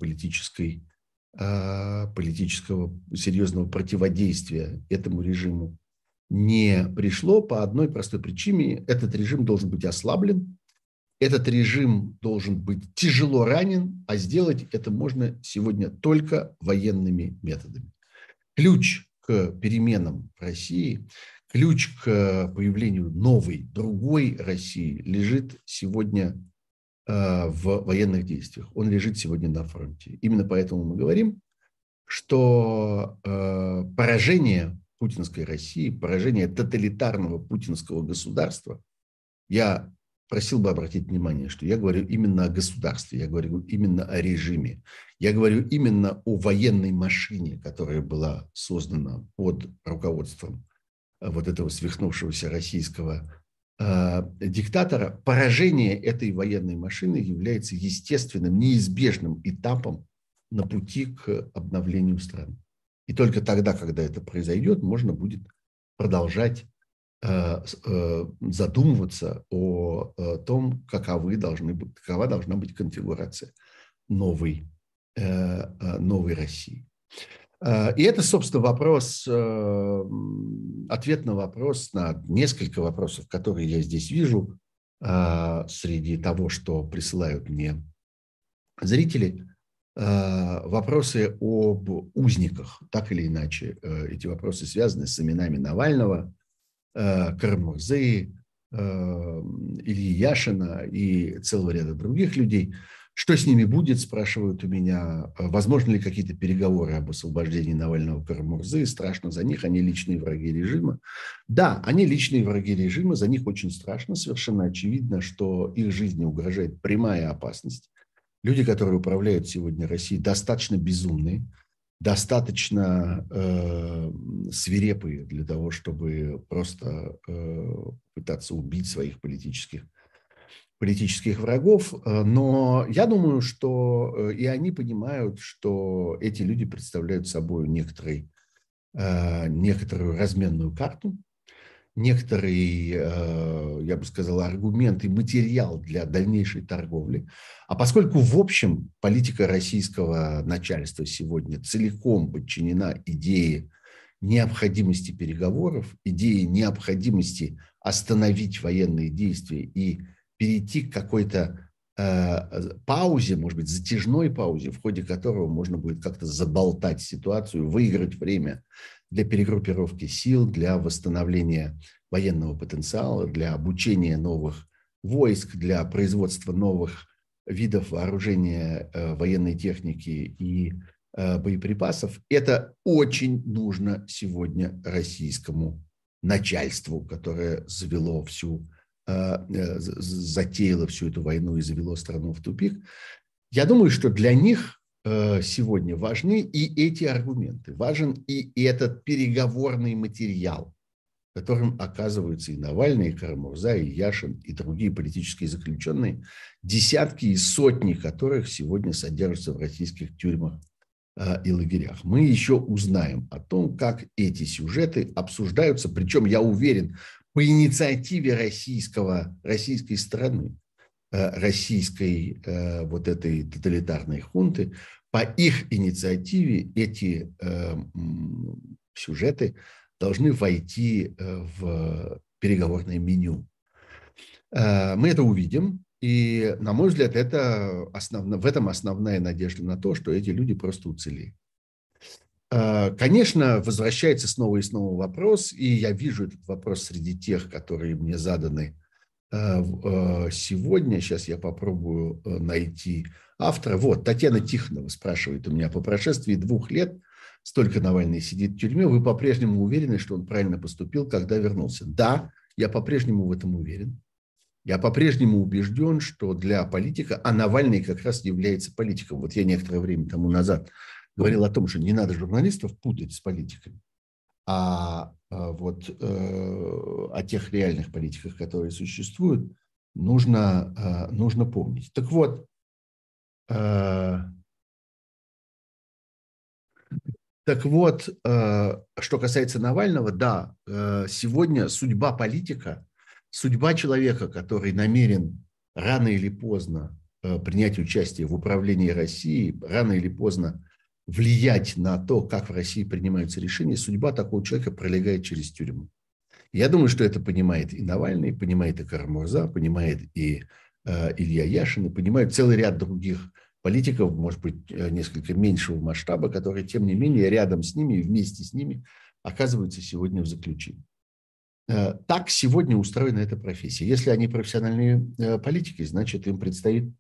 политического серьезного противодействия этому режиму не пришло по одной простой причине. Этот режим должен быть ослаблен, этот режим должен быть тяжело ранен, а сделать это можно сегодня только военными методами. Ключ к переменам в России, ключ к появлению новой, другой России лежит сегодня в военных действиях. Он лежит сегодня на фронте. Именно поэтому мы говорим, что поражение путинской России, поражение тоталитарного путинского государства, я просил бы обратить внимание, что я говорю именно о государстве, я говорю именно о режиме, я говорю именно о военной машине, которая была создана под руководством вот этого свихнувшегося российского диктатора. Поражение этой военной машины является естественным, неизбежным этапом на пути к обновлению страны. И только тогда, когда это произойдет, можно будет продолжать задумываться о том, какова должна быть конфигурация новой России. И это, собственно, ответ на вопрос, на несколько вопросов, которые я здесь вижу среди того, что присылают мне зрители. Вопросы об узниках, так или иначе, эти вопросы связаны с именами Навального, Кара-Мурзы, Ильи Яшина и целого ряда других людей. Что с ними будет, спрашивают у меня. Возможно ли какие-то переговоры об освобождении Навального, Кара-Мурзы? Страшно за них, они личные враги режима. Да, они личные враги режима, за них очень страшно. Совершенно очевидно, что их жизни угрожает прямая опасность. Люди, которые управляют сегодня Россией, достаточно безумные, достаточно свирепые для того, чтобы просто пытаться убить своих политических врагов. Но я думаю, что и они понимают, что эти люди представляют собой некоторую разменную карту, некоторый, я бы сказал, аргумент и материал для дальнейшей торговли. А поскольку, в общем, политика российского начальства сегодня целиком подчинена идее необходимости переговоров, идее необходимости остановить военные действия и перейти к какой-то паузе, может быть, затяжной паузе, в ходе которого можно будет как-то заболтать ситуацию, выиграть время для перегруппировки сил, для восстановления военного потенциала, для обучения новых войск, для производства новых видов вооружения, военной техники и боеприпасов. Это очень нужно сегодня российскому начальству, которое затеяло всю эту войну и завело страну в тупик. Я думаю, что для них сегодня важны и эти аргументы, важен и этот переговорный материал, которым оказываются и Навальный, и Кара-Мурза, и Яшин, и другие политические заключенные, десятки и сотни которых сегодня содержатся в российских тюрьмах и лагерях. Мы еще узнаем о том, как эти сюжеты обсуждаются, причем, я уверен, по инициативе российской стороны, российской вот этой тоталитарной хунты, по их инициативе эти сюжеты должны войти в переговорное меню. Мы это увидим, и, на мой взгляд, в этом основная надежда на то, что эти люди просто уцелеют. Конечно, возвращается снова и снова вопрос, и я вижу этот вопрос среди тех, которые мне заданы сегодня. Сейчас я попробую найти автора. Вот, Татьяна Тихонова спрашивает у меня: по прошествии 2 лет столько Навальный сидит в тюрьме, вы по-прежнему уверены, что он правильно поступил, когда вернулся? Да, я по-прежнему в этом уверен. Я по-прежнему убежден, что для политика, а Навальный как раз является политиком. Вот я некоторое время тому назад говорил о том, что не надо журналистов путать с политиками, о тех реальных политиках, которые существуют, нужно помнить. Так вот, что касается Навального, да, сегодня судьба политика, судьба человека, который намерен рано или поздно принять участие в управлении Россией, рано или поздно влиять на то, как в России принимаются решения, судьба такого человека пролегает через тюрьму. Я думаю, что это понимает и Навальный, понимает и Кара-Мурза, понимает и Илья Яшин, и понимает целый ряд других политиков, может быть, несколько меньшего масштаба, которые, тем не менее, рядом с ними и вместе с ними оказываются сегодня в заключении. Так сегодня устроена эта профессия. Если они профессиональные политики, значит, им предстоит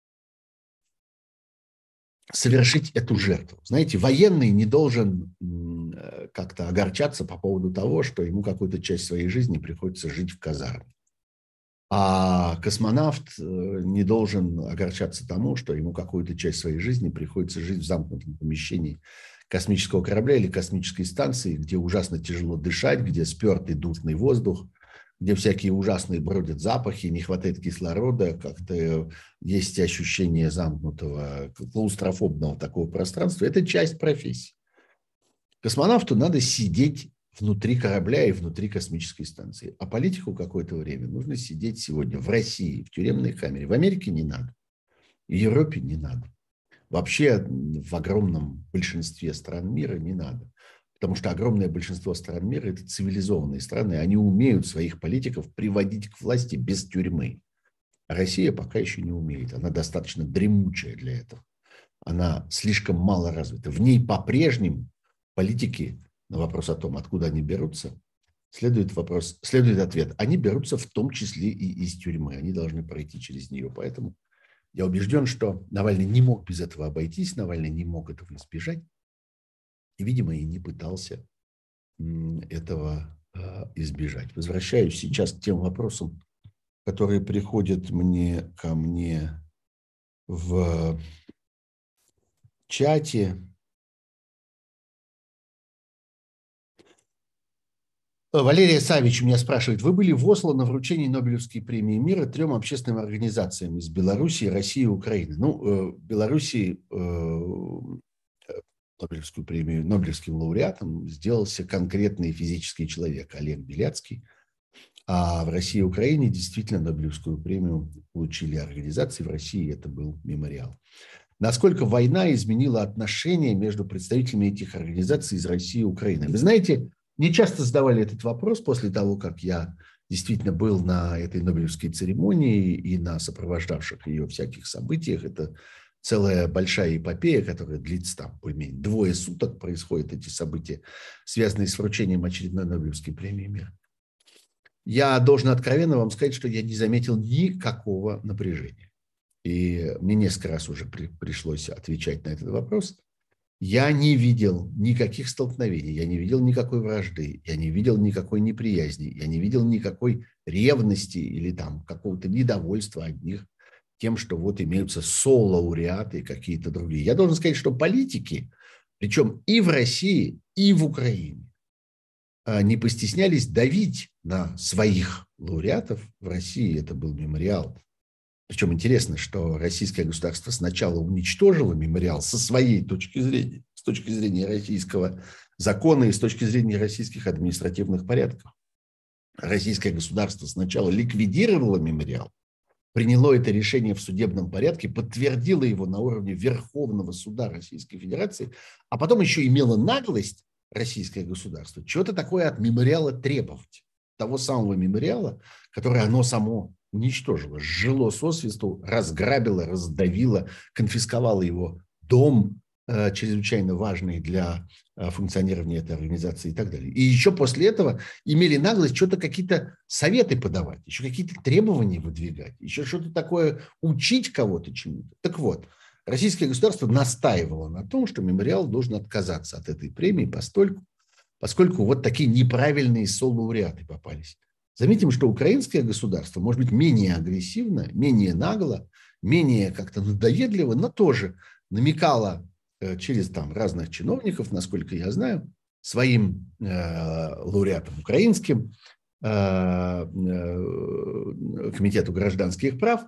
совершить эту жертву. Знаете, военный не должен как-то огорчаться по поводу того, что ему какую-то часть своей жизни приходится жить в казарме. А космонавт не должен огорчаться тому, что ему какую-то часть своей жизни приходится жить в замкнутом помещении космического корабля или космической станции, где ужасно тяжело дышать, где спертый душный воздух, где всякие ужасные бродят запахи, не хватает кислорода, как-то есть ощущение замкнутого, клаустрофобного такого пространства. Это часть профессии. Космонавту надо сидеть внутри корабля и внутри космической станции. А политику какое-то время нужно сидеть сегодня в России, в тюремной камере. В Америке не надо. В Европе не надо. Вообще в огромном большинстве стран мира не надо. Потому что огромное большинство стран мира – это цивилизованные страны. Они умеют своих политиков приводить к власти без тюрьмы. А Россия пока еще не умеет. Она достаточно дремучая для этого. Она слишком мало развита. В ней по-прежнему политики, на вопрос о том, откуда они берутся, следует ответ. Они берутся в том числе и из тюрьмы. Они должны пройти через нее. Поэтому я убежден, что Навальный не мог без этого обойтись, Навальный не мог этого избежать. И, видимо, и не пытался этого избежать. Возвращаюсь сейчас к тем вопросам, которые приходят ко мне в чате. Валерия Савич меня спрашивает, вы были в Осло на вручении Нобелевской премии мира 3 общественным организациям из Белоруссии, России и Украины. Ну, в Белоруссии Нобелевскую премию, Нобелевским лауреатом сделался конкретный физический человек Олег Беляцкий. А в России и Украине действительно Нобелевскую премию получили организации. В России это был мемориал. Насколько война изменила отношения между представителями этих организаций из России и Украины? Вы знаете, мне часто задавали этот вопрос после того, как я действительно был на этой Нобелевской церемонии и на сопровождавших ее всяких событиях. Это целая большая эпопея, которая длится там более-менее 2 суток, происходят эти события, связанные с вручением очередной Нобелевской премии мира. Я должен откровенно вам сказать, что я не заметил никакого напряжения. И мне несколько раз уже пришлось отвечать на этот вопрос. Я не видел никаких столкновений, я не видел никакой вражды, я не видел никакой неприязни, я не видел никакой ревности или там какого-то недовольства одних тем, что вот имеются солауреаты и какие-то другие. Я должен сказать, что политики, причем и в России, и в Украине, не постеснялись давить на своих лауреатов. В России это был мемориал. Причем интересно, что российское государство сначала уничтожило мемориал со своей точки зрения, с точки зрения российского закона и с точки зрения российских административных порядков. Российское государство сначала ликвидировало мемориал, приняло это решение в судебном порядке, подтвердило его на уровне Верховного суда Российской Федерации, а потом еще имело наглость российское государство что-то такое от мемориала требовать. Того самого мемориала, который оно само уничтожило, сжило сосвисту, разграбило, раздавило, конфисковало его дом, чрезвычайно важный для функционирования этой организации и так далее. И еще после этого имели наглость что-то какие-то советы подавать, еще какие-то требования выдвигать, еще что-то такое учить кого-то чему-то. Так вот, российское государство настаивало на том, что мемориал должен отказаться от этой премии, поскольку вот такие неправильные солауреаты попались. Заметим, что украинское государство может быть менее агрессивно, менее нагло, менее как-то надоедливо, но тоже намекало через там разных чиновников, насколько я знаю, своим лауреатам украинским, Комитету гражданских прав,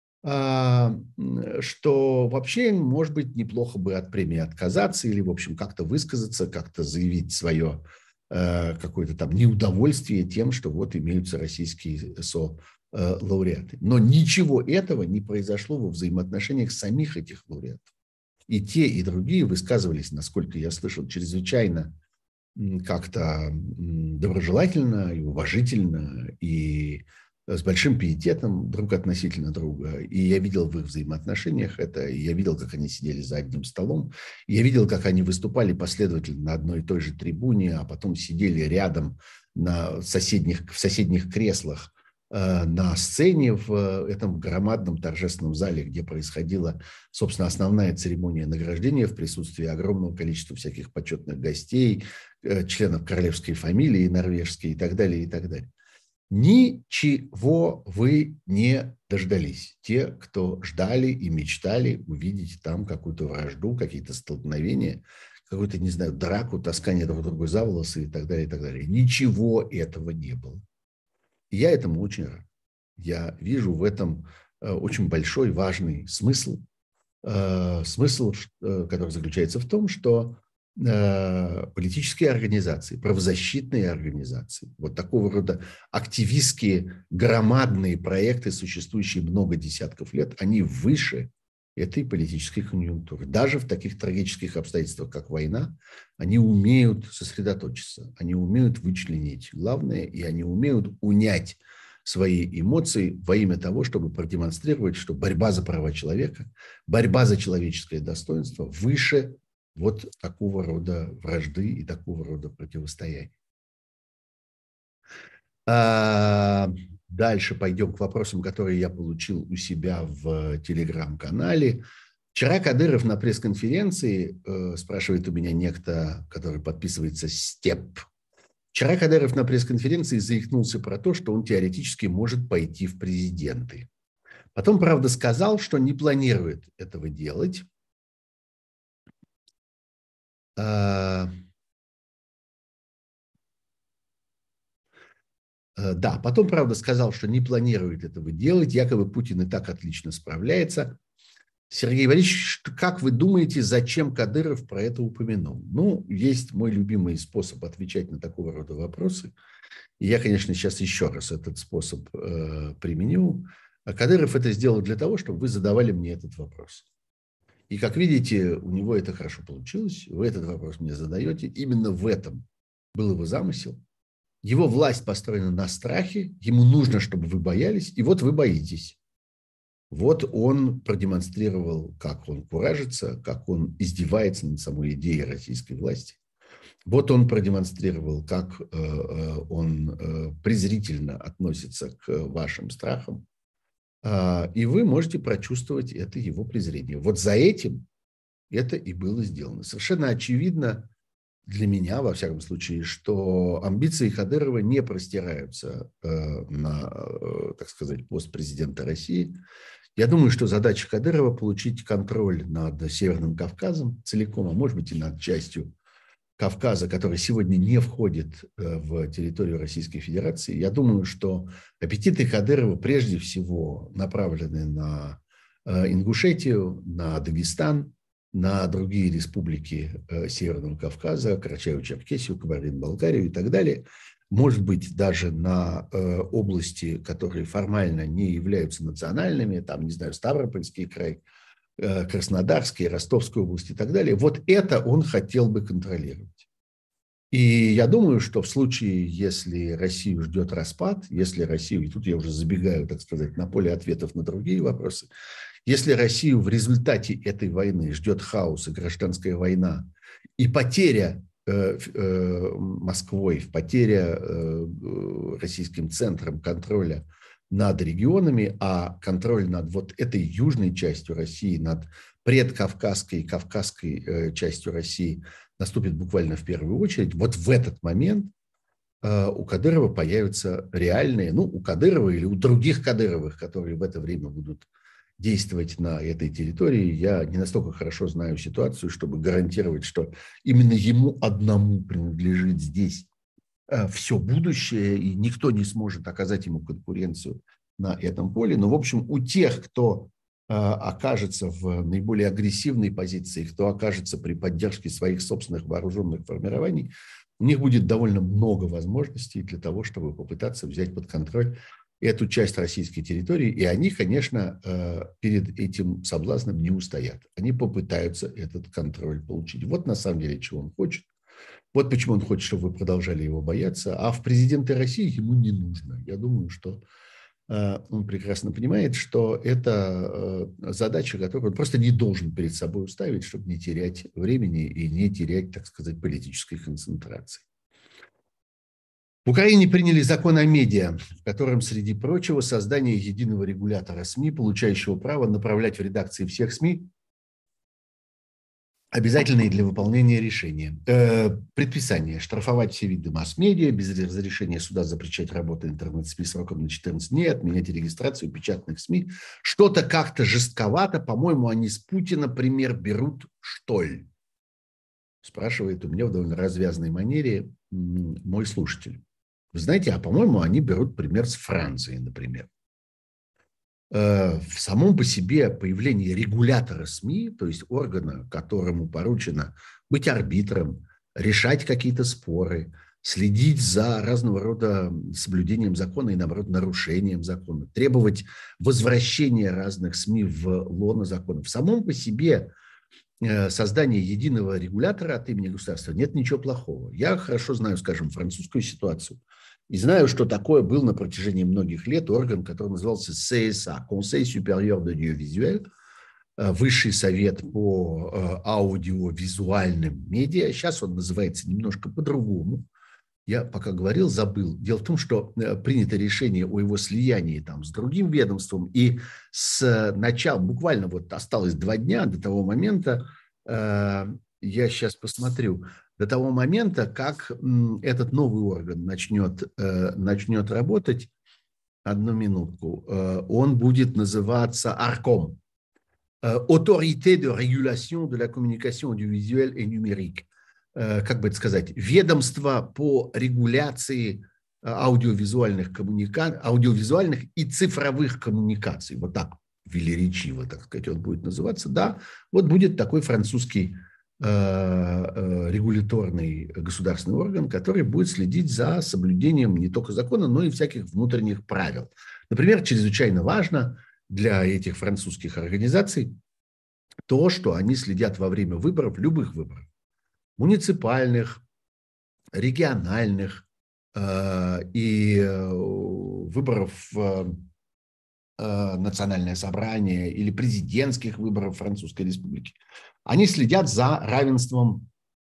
что вообще, может быть, неплохо бы от премии отказаться или, в общем, как-то высказаться, как-то заявить свое какое-то там неудовольствие тем, что вот имеются российские лауреаты. Но ничего этого не произошло во взаимоотношениях самих этих лауреатов. И те, и другие высказывались, насколько я слышал, чрезвычайно как-то доброжелательно и уважительно, и с большим пиететом друг относительно друга. И я видел в их взаимоотношениях это, и я видел, как они сидели за одним столом, и я видел, как они выступали последовательно на одной и той же трибуне, а потом сидели рядом в соседних креслах на сцене в этом громадном торжественном зале, где происходила, собственно, основная церемония награждения в присутствии огромного количества всяких почетных гостей, членов королевской фамилии норвежской и так далее, и так далее. Ничего вы не дождались. Те, кто ждали и мечтали увидеть там какую-то вражду, какие-то столкновения, какую-то, не знаю, драку, таскание друг друга за волосы и так далее, и так далее. Ничего этого не было. И я этому очень рад. Я вижу в этом очень большой, важный смысл. Смысл, который заключается в том, что политические организации, правозащитные организации, вот такого рода активистские громадные проекты, существующие много десятков лет, они выше этой политической конъюнктуры. Даже в таких трагических обстоятельствах, как война, они умеют сосредоточиться, они умеют вычленить главное, и они умеют унять свои эмоции во имя того, чтобы продемонстрировать, что борьба за права человека, борьба за человеческое достоинство выше вот такого рода вражды и такого рода противостояния. А, Дальше пойдем к вопросам, которые я получил у себя в телеграм-канале. Вчера Кадыров на пресс-конференции, спрашивает у меня некто, который подписывается «Степ». Вчера Кадыров на пресс-конференции заикнулся про то, что он теоретически может пойти в президенты. Потом, правда, сказал, что не планирует этого делать. Да, потом, правда, сказал, что не планирует этого делать. Якобы Путин и так отлично справляется. Сергей Борисович, как вы думаете, зачем Кадыров про это упомянул? Ну, есть мой любимый способ отвечать на такого рода вопросы. И я, конечно, сейчас еще раз этот способ применю. А Кадыров это сделал для того, чтобы вы задавали мне этот вопрос. И, как видите, у него это хорошо получилось. Вы этот вопрос мне задаете. Именно в этом был его замысел. Его власть построена на страхе. Ему нужно, чтобы вы боялись. И вот вы боитесь. Вот он продемонстрировал, как он куражится, как он издевается над самой идеей российской власти. Вот он продемонстрировал, как он презрительно относится к вашим страхам. И вы можете прочувствовать это его презрение. Вот за этим это и было сделано. Совершенно очевидно для меня, во всяком случае, что амбиции Кадырова не простираются на, так сказать, пост президента России. Я думаю, что задача Кадырова – получить контроль над Северным Кавказом целиком, а может быть и над частью Кавказа, который сегодня не входит в территорию Российской Федерации. Я думаю, что аппетиты Кадырова прежде всего направлены на Ингушетию, на Дагестан, на другие республики Северного Кавказа, Карачаево-Черкесию, Кабардино-Балкарию и так далее. Может быть, даже на области, которые формально не являются национальными, там, не знаю, Ставропольский край, Краснодарской, Ростовской области и так далее. Вот это он хотел бы контролировать. И я думаю, что в случае, если Россию ждет распад, если Россию, и тут я уже забегаю, так сказать, на поле ответов на другие вопросы, если Россию в результате этой войны ждет хаос и гражданская война, и потеря Москвой, потеря российским центром контроля над регионами, а контроль над вот этой южной частью России, над предкавказской и кавказской частью России наступит буквально в первую очередь, вот в этот момент у Кадырова появятся реальные, ну, у Кадырова или у других Кадыровых, которые в это время будут действовать на этой территории. Я не настолько хорошо знаю ситуацию, чтобы гарантировать, что именно ему одному принадлежит здесь все будущее, и никто не сможет оказать ему конкуренцию на этом поле. Но, в общем, у тех, кто окажется в наиболее агрессивной позиции, кто окажется при поддержке своих собственных вооруженных формирований, у них будет довольно много возможностей для того, чтобы попытаться взять под контроль эту часть российской территории, и они, конечно, перед этим соблазном не устоят. Они попытаются этот контроль получить. Вот на самом деле, чего он хочет. Вот почему он хочет, чтобы вы продолжали его бояться. А в президенты России ему не нужно. Я думаю, что он прекрасно понимает, что это задача, которую он просто не должен перед собой ставить, чтобы не терять времени и не терять, так сказать, политической концентрации. В Украине приняли закон о медиа, в котором, среди прочего, создание единого регулятора СМИ, получающего право направлять в редакции всех СМИ обязательные для выполнения решения. Предписание: штрафовать все виды масс-медиа, без разрешения суда запрещать работу интернет-СМИ сроком на 14 дней, отменять регистрацию печатных СМИ. Что-то как-то жестковато, по-моему, они с Путина пример берут, что ли? Спрашивает у меня в довольно развязной манере мой слушатель. Вы знаете, а по-моему, они берут пример с Франции, например. В самом по себе появление регулятора СМИ, то есть органа, которому поручено быть арбитром, решать какие-то споры, следить за разного рода соблюдением закона и, наоборот, нарушением закона, требовать возвращения разных СМИ в лоно закона. В самом по себе создание единого регулятора от имени государства нет ничего плохого. Я хорошо знаю, скажем, французскую ситуацию. И знаю, что такое был на протяжении многих лет орган, который назывался CSA, Conseil supérieur de l'audiovisuel, Высший совет по аудиовизуальным медиа. Сейчас он называется немножко по-другому. Я пока говорил, забыл. Дело в том, что принято решение о его слиянии там с другим ведомством, и с начала, буквально вот осталось 2 дня до того момента, я сейчас посмотрю, до того момента, как этот новый орган начнет работать, одну минутку, он будет называться АРКОМ. Autorité de régulation de la communication audiovisuelle et numérique. Как бы это сказать, ведомство по регуляции аудиовизуальных и цифровых коммуникаций. Вот так велеречиво, так сказать, он будет называться. Да, вот будет такой французский регуляторный государственный орган, который будет следить за соблюдением не только закона, но и всяких внутренних правил. Например, чрезвычайно важно для этих французских организаций то, что они следят во время выборов, любых выборов, муниципальных, региональных и выборов в национальное собрание или президентских выборов Французской Республики. Они следят за равенством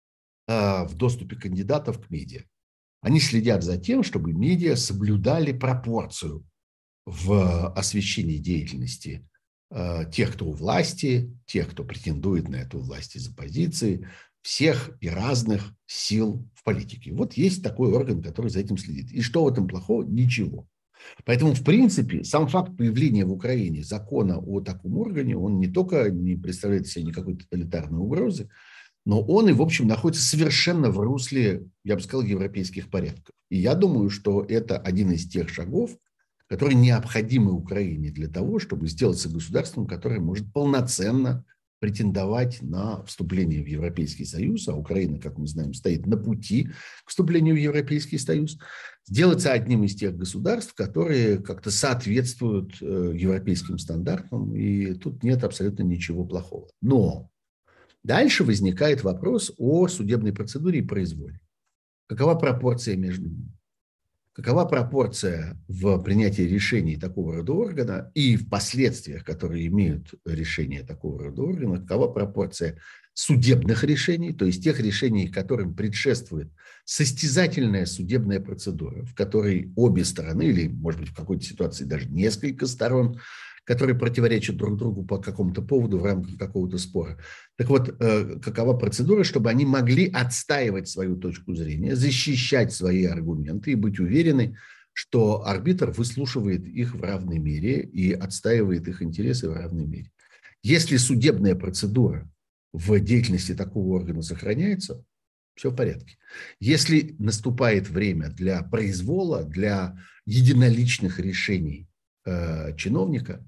в доступе кандидатов к медиа. Они следят за тем, чтобы медиа соблюдали пропорцию в освещении деятельности тех, кто у власти, тех, кто претендует на эту власть из оппозиции, всех и разных сил в политике. Вот есть такой орган, который за этим следит. И что в этом плохого? Ничего. Поэтому, в принципе, сам факт появления в Украине закона о таком органе, он не только не представляет себе никакой тоталитарной угрозы, но он и, в общем, находится совершенно в русле, я бы сказал, европейских порядков. И я думаю, что это один из тех шагов, которые необходимы Украине для того, чтобы сделаться государством, которое может полноценно претендовать на вступление в Европейский Союз, а Украина, как мы знаем, стоит на пути к вступлению в Европейский Союз, сделаться одним из тех государств, которые как-то соответствуют европейским стандартам, и тут нет абсолютно ничего плохого. Но дальше возникает вопрос о судебной процедуре и произволе. Какова пропорция между ними? Какова пропорция в принятии решений такого рода органа и в последствиях, которые имеют решения такого рода органа, какова пропорция судебных решений, то есть тех решений, которым предшествует состязательная судебная процедура, в которой обе стороны, или, может быть, в какой-то ситуации даже несколько сторон, которые противоречат друг другу по какому-то поводу в рамках какого-то спора. Так вот, какова процедура, чтобы они могли отстаивать свою точку зрения, защищать свои аргументы и быть уверены, что арбитр выслушивает их в равной мере и отстаивает их интересы в равной мере. Если судебная процедура в деятельности такого органа сохраняется, все в порядке. Если наступает время для произвола, для единоличных решений чиновника,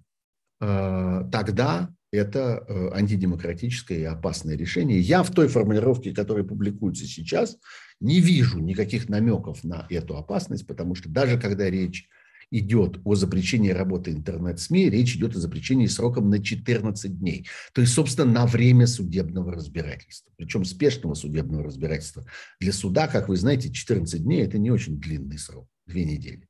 тогда это антидемократическое и опасное решение. Я в той формулировке, которая публикуется сейчас, не вижу никаких намеков на эту опасность, потому что даже когда речь идет о запрещении работы интернет-СМИ, речь идет о запрещении сроком на 14 дней. То есть, собственно, на время судебного разбирательства. Причем спешного судебного разбирательства. Для суда, как вы знаете, 14 дней – это не очень длинный срок, 2 недели.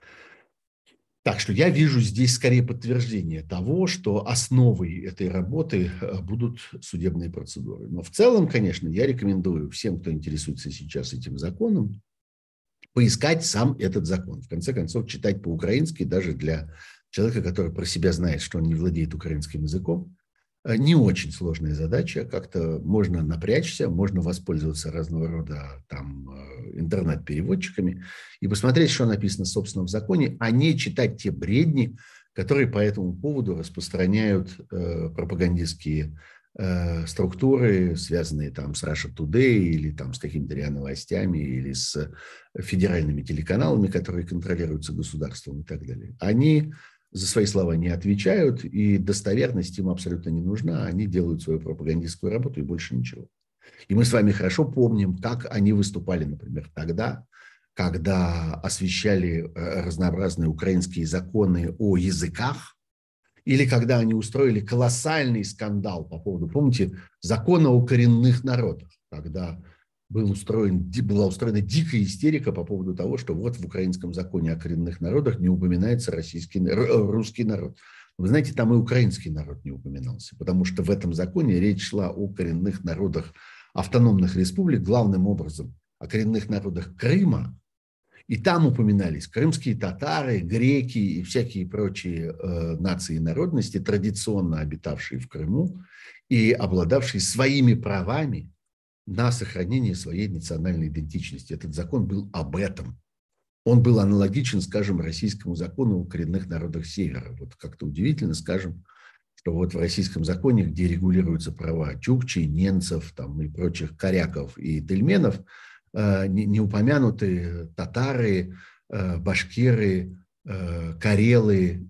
Так что я вижу здесь скорее подтверждение того, что основой этой работы будут судебные процедуры. Но в целом, конечно, я рекомендую всем, кто интересуется сейчас этим законом, поискать сам этот закон. В конце концов, читать по-украински даже для человека, который про себя знает, что он не владеет украинским языком, не очень сложная задача. Как-то можно напрячься, можно воспользоваться разного рода там интернет-переводчиками и посмотреть, что написано, собственно, в законе, а не читать те бредни, которые по этому поводу распространяют пропагандистские структуры, связанные там с Russia Today или там с какими-то РИА Новостями или с федеральными телеканалами, которые контролируются государством и так далее. Они за свои слова не отвечают, и достоверность им абсолютно не нужна. Они делают свою пропагандистскую работу и больше ничего. И мы с вами хорошо помним, как они выступали, например, тогда, когда освещали разнообразные украинские законы о языках, или когда они устроили колоссальный скандал по поводу, помните, закона о коренных народах, когда была устроена дикая истерика по поводу того, что вот в украинском законе о коренных народах не упоминается русский народ. Вы знаете, там и украинский народ не упоминался, потому что в этом законе речь шла о коренных народах автономных республик, главным образом о коренных народах Крыма, и там упоминались крымские татары, греки и всякие прочие нации и народности, традиционно обитавшие в Крыму и обладавшие своими правами на сохранение своей национальной идентичности. Этот закон был об этом. Он был аналогичен, скажем, российскому закону о коренных народах Севера. Вот как-то удивительно, скажем, что вот в российском законе, где регулируются права чукчей, ненцев там, и прочих коряков и тельменов, не упомянуты татары, башкиры, карелы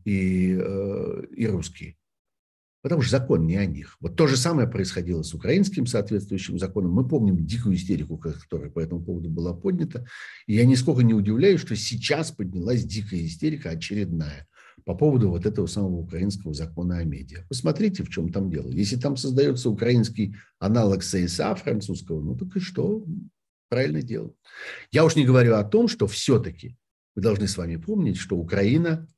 и русские. Потому что закон не о них. Вот то же самое происходило с украинским соответствующим законом. Мы помним дикую истерику, которая по этому поводу была поднята. И я нисколько не удивляюсь, что сейчас поднялась дикая истерика очередная по поводу вот этого самого украинского закона о медиа. Посмотрите, в чем там дело. Если там создается украинский аналог ССА французского, ну так и что? Правильно делают. Я уж не говорю о том, что все-таки мы должны с вами помнить, что Украина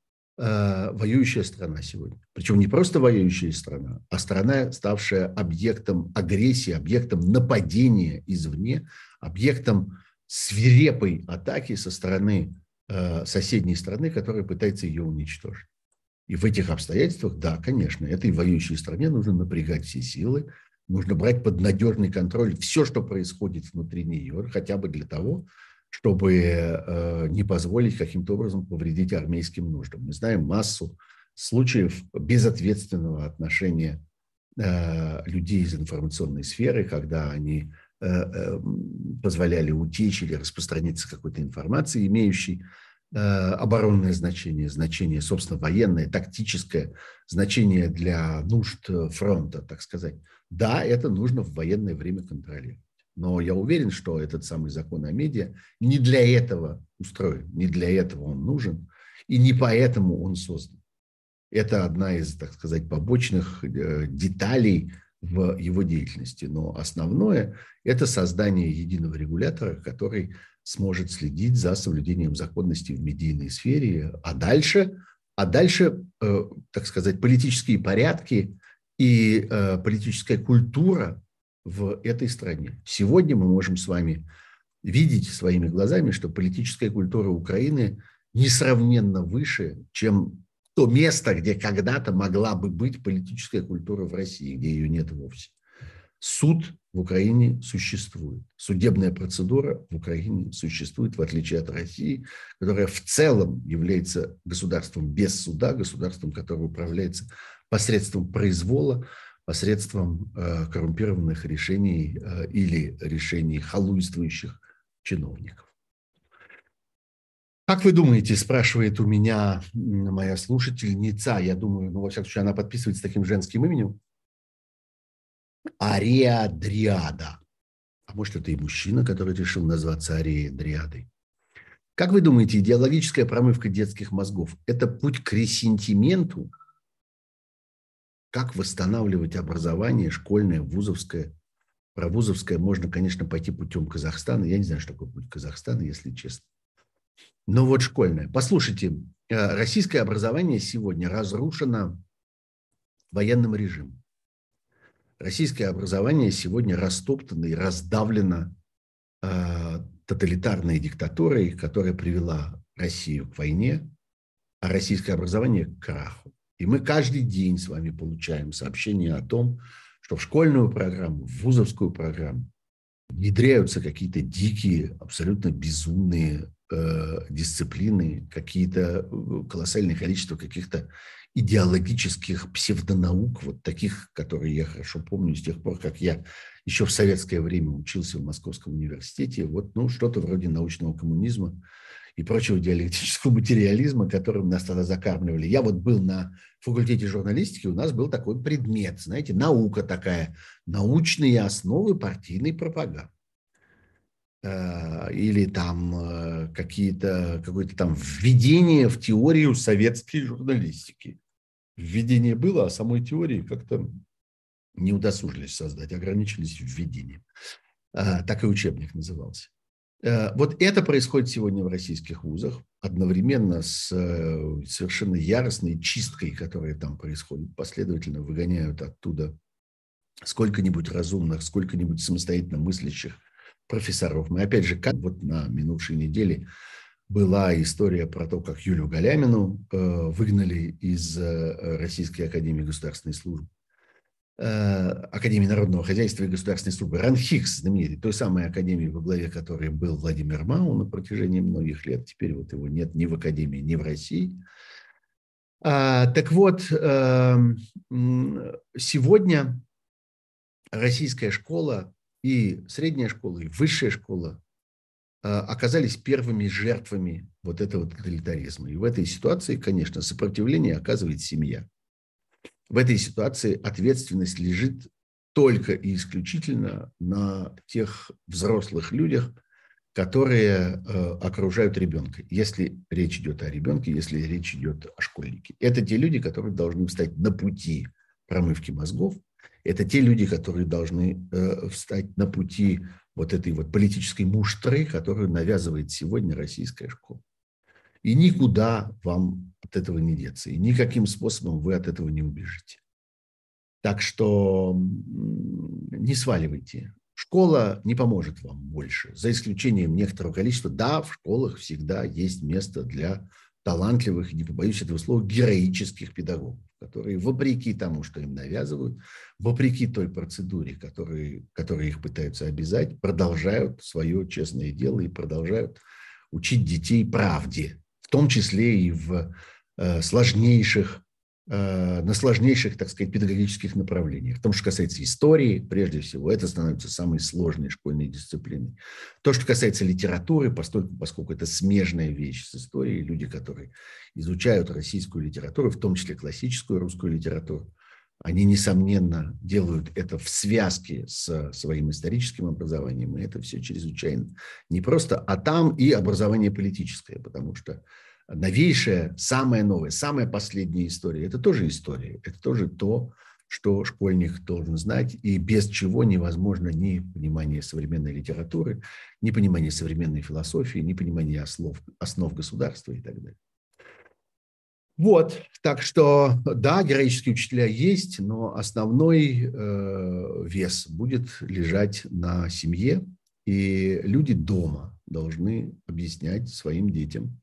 воюющая страна сегодня. Причем не просто воюющая страна, а страна, ставшая объектом агрессии, объектом нападения извне, объектом свирепой атаки со стороны соседней страны, которая пытается ее уничтожить. И в этих обстоятельствах, да, конечно, этой воюющей стране нужно напрягать все силы, нужно брать под надежный контроль все, что происходит внутри нее, хотя бы для того, чтобы не позволить каким-то образом повредить армейским нуждам. Мы знаем массу случаев безответственного отношения людей из информационной сферы, когда они позволяли утечь или распространиться какой-то информации, имеющей оборонное значение, собственно, военное, тактическое значение для нужд фронта, так сказать. Да, это нужно в военное время контролировать. Но я уверен, что этот самый закон о медиа не для этого устроен, не для этого он нужен, и не поэтому он создан. Это одна из, так сказать, побочных деталей в его деятельности. Но основное – это создание единого регулятора, который сможет следить за соблюдением законности в медийной сфере. А дальше, так сказать, политические порядки и политическая культура в этой стране. Сегодня мы можем с вами видеть своими глазами, что политическая культура Украины несравненно выше, чем то место, где когда-то могла бы быть политическая культура в России, где ее нет вовсе. Суд в Украине существует. Судебная процедура в Украине существует, в отличие от России, которая в целом является государством без суда, государством, которое управляется посредством произвола, посредством коррумпированных решений или решений халуйствующих чиновников. Как вы думаете, спрашивает у меня моя слушательница, я думаю, ну, во всяком случае, она подписывается таким женским именем, Ария Дриада. А может, это и мужчина, который решил назваться Арией Дриадой. Как вы думаете, идеологическая промывка детских мозгов – это путь к ресентименту? Как восстанавливать образование школьное, вузовское? Про вузовское можно, конечно, пойти путем Казахстана. Я не знаю, что такое путь Казахстана, если честно. Но вот школьное. Послушайте, российское образование сегодня разрушено военным режимом. Российское образование сегодня растоптано и раздавлено тоталитарной диктатурой, которая привела Россию к войне, а российское образование к краху. И мы каждый день с вами получаем сообщения о том, что в школьную программу, в вузовскую программу внедряются какие-то дикие, абсолютно безумные дисциплины, какие-то колоссальное количество каких-то идеологических псевдонаук, вот таких, которые я хорошо помню с тех пор, как я еще в советское время учился в Московском университете, вот, ну, что-то вроде научного коммунизма и прочего диалектического материализма, которым нас тогда закармливали. Я вот был на факультете журналистики, у нас был такой предмет, знаете, наука такая, научные основы партийной пропаганды. Или там какое-то там введение в теорию советской журналистики. Введение было, а самой теории как-то не удосужились создать, ограничились введением. Так и учебник назывался. Вот это происходит сегодня в российских вузах, одновременно с совершенно яростной чисткой, которая там происходит. Последовательно выгоняют оттуда сколько-нибудь разумных, сколько-нибудь самостоятельно мыслящих профессоров. Мы опять же, как вот на минувшей неделе была история про то, как Юлию Галямину выгнали из Российской академии государственной службы, Академии народного хозяйства и государственной службы, РАНХИКС знаменитый, той самой академии, во главе которой был Владимир Мау на протяжении многих лет. Теперь вот его нет ни в академии, ни в России. Так вот, сегодня российская школа и средняя школа, и высшая школа оказались первыми жертвами вот этого тоталитаризма. И в этой ситуации, конечно, сопротивление оказывает семья. В этой ситуации ответственность лежит только и исключительно на тех взрослых людях, которые окружают ребенка. Если речь идет о ребенке, если речь идет о школьнике. Это те люди, которые должны встать на пути промывки мозгов. Это те люди, которые должны встать на пути вот этой вот политической муштры, которую навязывает сегодня российская школа. И никуда вам от этого не деться. И никаким способом вы от этого не убежите. Так что не сваливайте. Школа не поможет вам больше, за исключением некоторого количества. Да, в школах всегда есть место для талантливых, не побоюсь этого слова, героических педагогов, которые, вопреки тому, что им навязывают, вопреки той процедуре, которые их пытаются обязать, продолжают свое честное дело и продолжают учить детей правде, в том числе и на сложнейших, так сказать, педагогических направлениях. В том, что касается истории, прежде всего, это становится самой сложной школьной дисциплиной. То, что касается литературы, поскольку это смежная вещь с историей, люди, которые изучают российскую литературу, в том числе классическую русскую литературу, они, несомненно, делают это в связке с своим историческим образованием, и это все чрезвычайно непросто. А там и образование политическое, потому что новейшая, самая новая, самая последняя история – это тоже история, это тоже то, что школьник должен знать, и без чего невозможно ни понимание современной литературы, ни понимание современной философии, ни понимание основ государства и так далее. Вот, так что, да, героические учителя есть, но основной вес будет лежать на семье, и люди дома должны объяснять своим детям,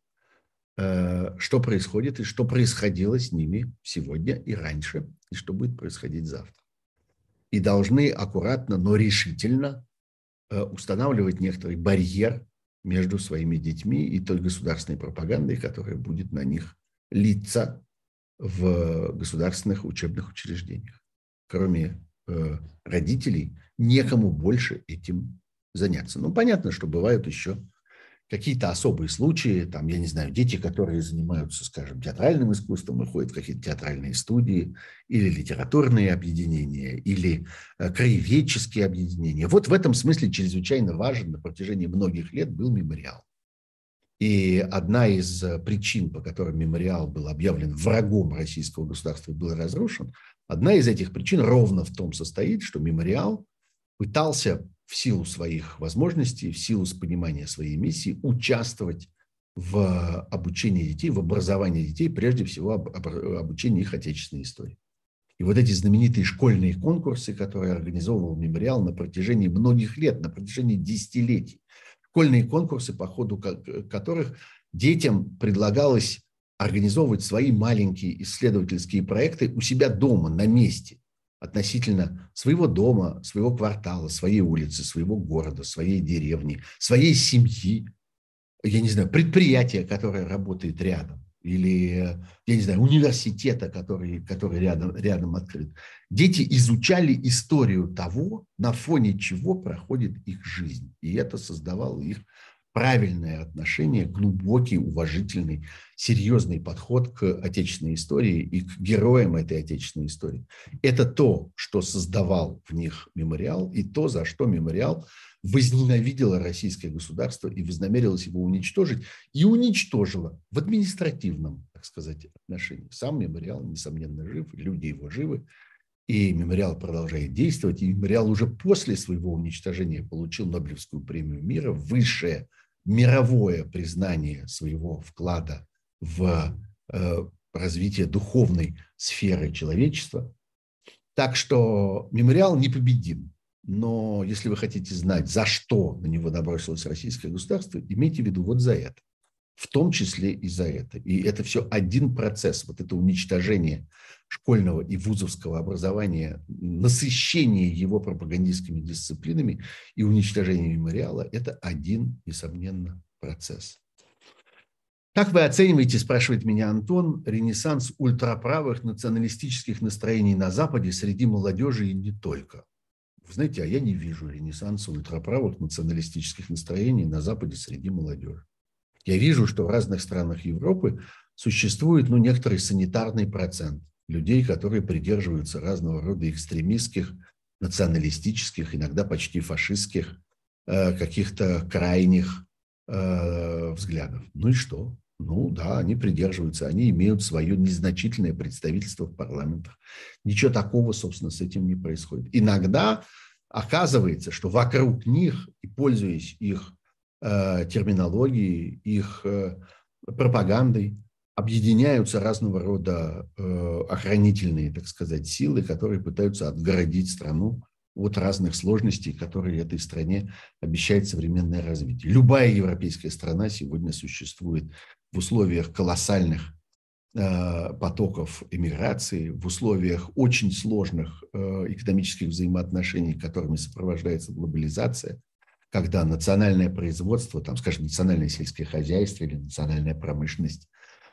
что происходит и что происходило с ними сегодня и раньше, и что будет происходить завтра. И должны аккуратно, но решительно устанавливать некоторый барьер между своими детьми и той государственной пропагандой, которая будет на них литься в государственных учебных учреждениях. Кроме родителей, некому больше этим заняться. Ну, понятно, что бывают еще какие-то особые случаи, там, я не знаю, дети, которые занимаются, скажем, театральным искусством и ходят в какие-то театральные студии, или литературные объединения, или краеведческие объединения. Вот в этом смысле чрезвычайно важен на протяжении многих лет был мемориал. И одна из причин, по которым мемориал был объявлен врагом российского государства и был разрушен, одна из этих причин ровно в том состоит, что мемориал пытался в силу своих возможностей, в силу понимания своей миссии участвовать в обучении детей, в образовании детей, прежде всего обучении их отечественной истории. И вот эти знаменитые школьные конкурсы, которые организовывал мемориал на протяжении многих лет, на протяжении десятилетий, школьные конкурсы, по ходу которых детям предлагалось организовывать свои маленькие исследовательские проекты у себя дома, на месте, относительно своего дома, своего квартала, своей улицы, своего города, своей деревни, своей семьи, я не знаю, предприятия, которое работает рядом, или, я не знаю, университета, который рядом открыт. Дети изучали историю того, на фоне чего проходит их жизнь. И это создавало их правильное отношение, глубокий, уважительный, серьезный подход к отечественной истории и к героям этой отечественной истории. Это то, что создавал в них мемориал, и то, за что мемориал возненавидело российское государство и вознамерилось его уничтожить, и уничтожило в административном, так сказать, отношении. Сам мемориал, несомненно, жив, люди его живы, и мемориал продолжает действовать, и мемориал уже после своего уничтожения получил Нобелевскую премию мира, высшее мировое признание своего вклада в развитие духовной сферы человечества. Так что мемориал непобедим. но если вы хотите знать, за что на него набросилось российское государство, имейте в виду вот за это. В том числе и за это. И это все один процесс. Вот это уничтожение школьного и вузовского образования, насыщение его пропагандистскими дисциплинами и уничтожение мемориала – это один, несомненно, процесс. Как вы оцениваете, спрашивает меня Антон, ренессанс ультраправых националистических настроений на Западе среди молодежи и не только? Вы знаете, а я не вижу ренессанса ультраправых националистических настроений на Западе среди молодежи. Я вижу, что в разных странах Европы существует некоторый санитарный процент людей, которые придерживаются разного рода экстремистских, националистических, иногда почти фашистских, каких-то крайних взглядов. Ну и что? Ну да, они придерживаются, они имеют свое незначительное представительство в парламентах. Ничего такого, собственно, с этим не происходит. Иногда оказывается, что вокруг них, и пользуясь их терминологией, их пропагандой, объединяются разного рода охранительные, так сказать, силы, которые пытаются отгородить страну от разных сложностей, которые этой стране обещает современное развитие. Любая европейская страна сегодня существует в условиях колоссальных потоков эмиграции, в условиях очень сложных экономических взаимоотношений, которыми сопровождается глобализация, когда национальное производство, там, скажем, национальное сельское хозяйство или национальная промышленность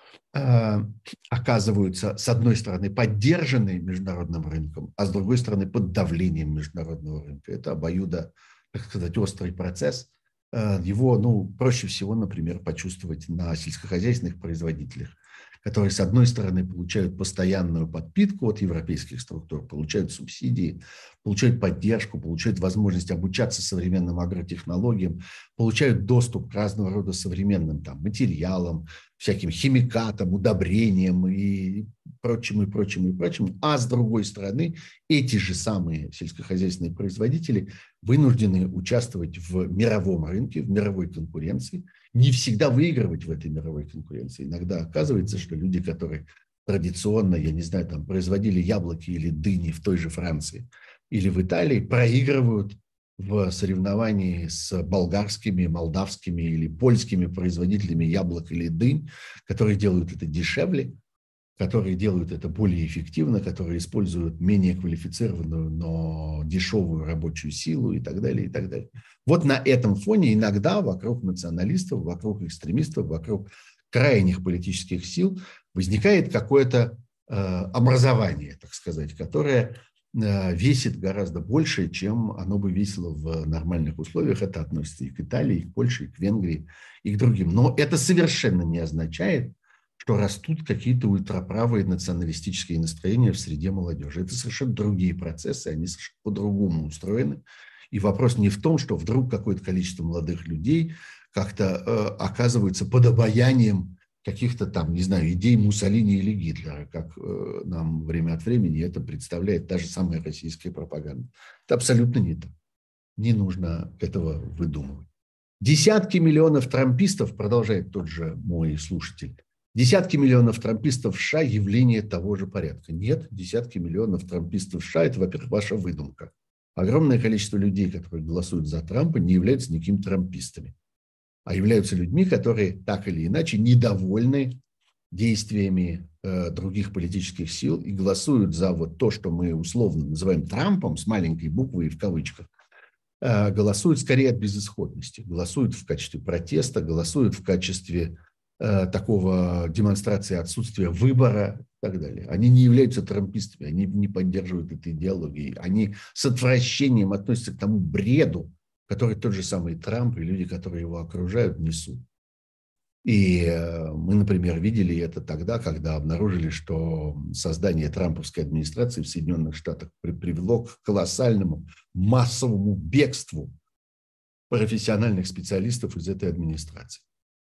оказываются, с одной стороны, поддержаны международным рынком, а с другой стороны, под давлением международного рынка. Это обоюдо, так сказать, острый процесс. Его, проще всего, например, почувствовать на сельскохозяйственных производителях, которые, с одной стороны, получают постоянную подпитку от европейских структур, получают субсидии, получают поддержку, получают возможность обучаться современным агротехнологиям, получают доступ к разного рода современным материалам, всяким химикатам, удобрениям и прочему, и прочему, и прочему. А с другой стороны, эти же самые сельскохозяйственные производители вынуждены участвовать в мировом рынке, в мировой конкуренции, не всегда выигрывать в этой мировой конкуренции. Иногда оказывается, что люди, которые традиционно, я не знаю, производили яблоки или дыни в той же Франции или в Италии, проигрывают в соревновании с болгарскими, молдавскими или польскими производителями яблок или дынь, которые делают это дешевле, которые делают это более эффективно, которые используют менее квалифицированную, но дешевую рабочую силу и так далее, и так далее. Вот на этом фоне иногда вокруг националистов, вокруг экстремистов, вокруг крайних политических сил возникает какое-то образование, так сказать, которое весит гораздо больше, чем оно бы весило в нормальных условиях. Это относится и к Италии, и к Польше, и к Венгрии, и к другим. Но это совершенно не означает, что растут какие-то ультраправые националистические настроения в среде молодежи. Это совершенно другие процессы, они совершенно по-другому устроены. И вопрос не в том, что вдруг какое-то количество молодых людей как-то оказываются под обаянием каких-то не знаю, идей Муссолини или Гитлера, как нам время от времени это представляет та же самая российская пропаганда. Это абсолютно не так. Не нужно этого выдумывать. Десятки миллионов трампистов, продолжает тот же мой слушатель, десятки миллионов трампистов в США – явление того же порядка. Нет, десятки миллионов трампистов в США – это, во-первых, ваша выдумка. Огромное количество людей, которые голосуют за Трампа, не являются никакими трампистами, а являются людьми, которые так или иначе недовольны действиями других политических сил и голосуют за то, что мы условно называем Трампом с маленькой буквы и в кавычках. Голосуют скорее от безысходности, голосуют в качестве протеста, голосуют в качестве такого демонстрации отсутствия выбора и так далее. Они не являются трампистами, они не поддерживают этой идеологии, они с отвращением относятся к тому бреду, который тот же самый Трамп и люди, которые его окружают, несут. И мы, например, видели это тогда, когда обнаружили, что создание трамповской администрации в Соединенных Штатах привело к колоссальному массовому бегству профессиональных специалистов из этой администрации.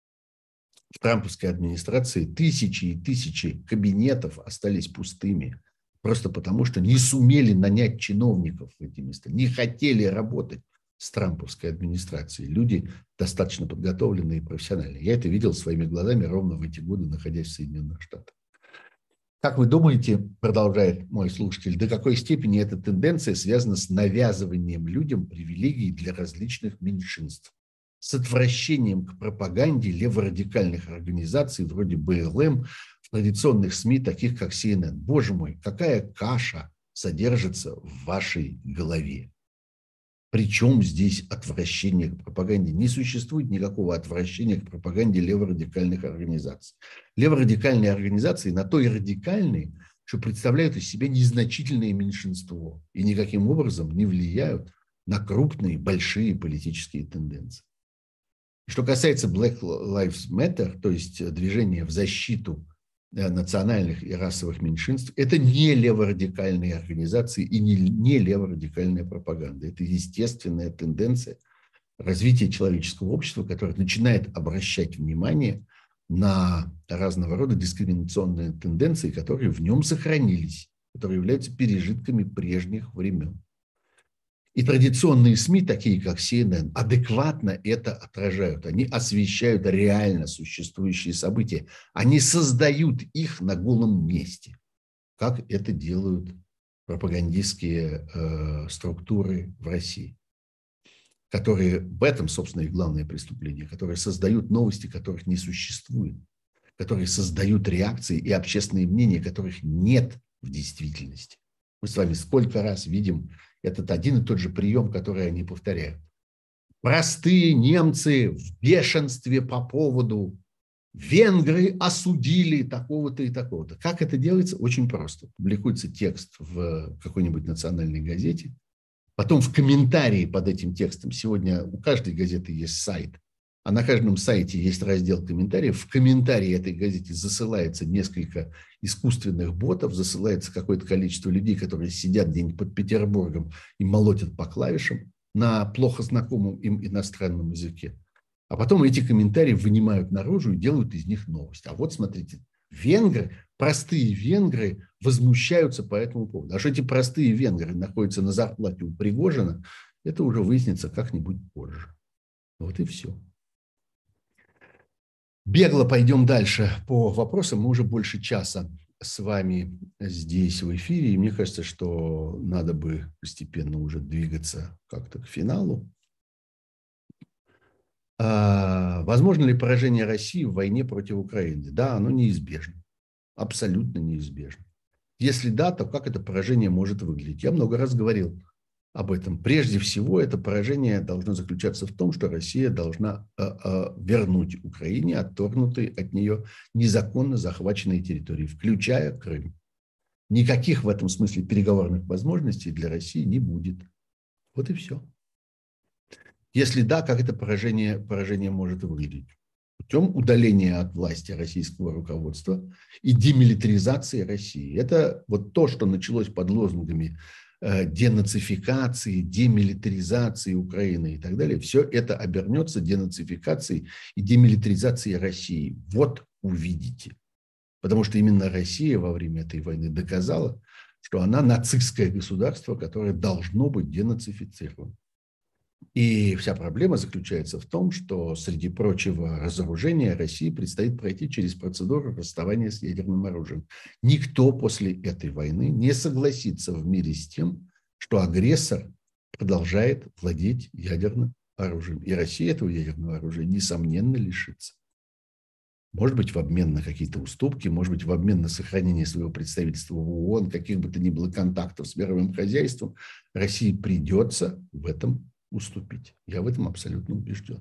В трамповской администрации тысячи и тысячи кабинетов остались пустыми, просто потому что не сумели нанять чиновников в эти места, не хотели работать с трамповской администрацией. Люди достаточно подготовленные и профессиональные. Я это видел своими глазами ровно в эти годы, находясь в Соединенных Штатах. Как вы думаете, продолжает мой слушатель, до какой степени эта тенденция связана с навязыванием людям привилегий для различных меньшинств, с отвращением к пропаганде леворадикальных организаций вроде БЛМ в традиционных СМИ, таких как CNN? Боже мой, какая каша содержится в вашей голове? Причем здесь отвращение к пропаганде? Не существует никакого отвращения к пропаганде леворадикальных организаций. Леворадикальные организации на то и радикальные, что представляют из себя незначительное меньшинство и никаким образом не влияют на крупные, большие политические тенденции. Что касается Black Lives Matter, то есть движения в защиту национальных и расовых меньшинств, это не леворадикальные организации и не леворадикальная пропаганда. Это естественная тенденция развития человеческого общества, которое начинает обращать внимание на разного рода дискриминационные тенденции, которые в нем сохранились, которые являются пережитками прежних времен. И традиционные СМИ, такие как CNN, адекватно это отражают. Они освещают реально существующие события. Они создают их на голом месте, как это делают пропагандистские структуры в России, которые в этом, собственно, их главное преступление, которые создают новости, которых не существует, которые создают реакции и общественные мнения, которых нет в действительности. Мы с вами сколько раз видим этот один и тот же прием, который они повторяют. Простые немцы в бешенстве по поводу венгры осудили такого-то и такого-то. Как это делается? Очень просто. Публикуется текст в какой-нибудь национальной газете, потом в комментарии под этим текстом, сегодня у каждой газеты есть сайт, а на каждом сайте есть раздел комментариев. В комментарии этой газете засылается несколько искусственных ботов, засылается какое-то количество людей, которые сидят где-нибудь под Петербургом и молотят по клавишам на плохо знакомом им иностранном языке. А потом эти комментарии вынимают наружу и делают из них новость. А вот смотрите, венгры, простые венгры возмущаются по этому поводу. А что эти простые венгры находятся на зарплате у Пригожина, это уже выяснится как-нибудь позже. Вот и все. Бегло пойдем дальше по вопросам. Мы уже больше часа с вами здесь в эфире. И мне кажется, что надо бы постепенно уже двигаться как-то к финалу. Возможно ли поражение России в войне против Украины? Да, оно неизбежно. Абсолютно неизбежно. Если да, то как это поражение может выглядеть? Я много раз говорил об этом. Прежде всего, это поражение должно заключаться в том, что Россия должна вернуть Украине отторгнутые от нее незаконно захваченные территории, включая Крым. Никаких в этом смысле переговорных возможностей для России не будет. Вот и все. Если да, как это поражение может выглядеть? Путем удаления от власти российского руководства и демилитаризации России. Это вот то, что началось под лозунгами денацификации, демилитаризации Украины и так далее. Все это обернется денацификацией и демилитаризацией России. Вот увидите. Потому что именно Россия во время этой войны доказала, что она нацистское государство, которое должно быть денацифицировано. И вся проблема заключается в том, что среди прочего разоружения России предстоит пройти через процедуру расставания с ядерным оружием. Никто после этой войны не согласится в мире с тем, что агрессор продолжает владеть ядерным оружием. И Россия этого ядерного оружия, несомненно, лишится. Может быть, в обмен на какие-то уступки, может быть, в обмен на сохранение своего представительства в ООН, каких бы то ни было контактов с мировым хозяйством, России придется в этом уступить. Я в этом абсолютно убежден.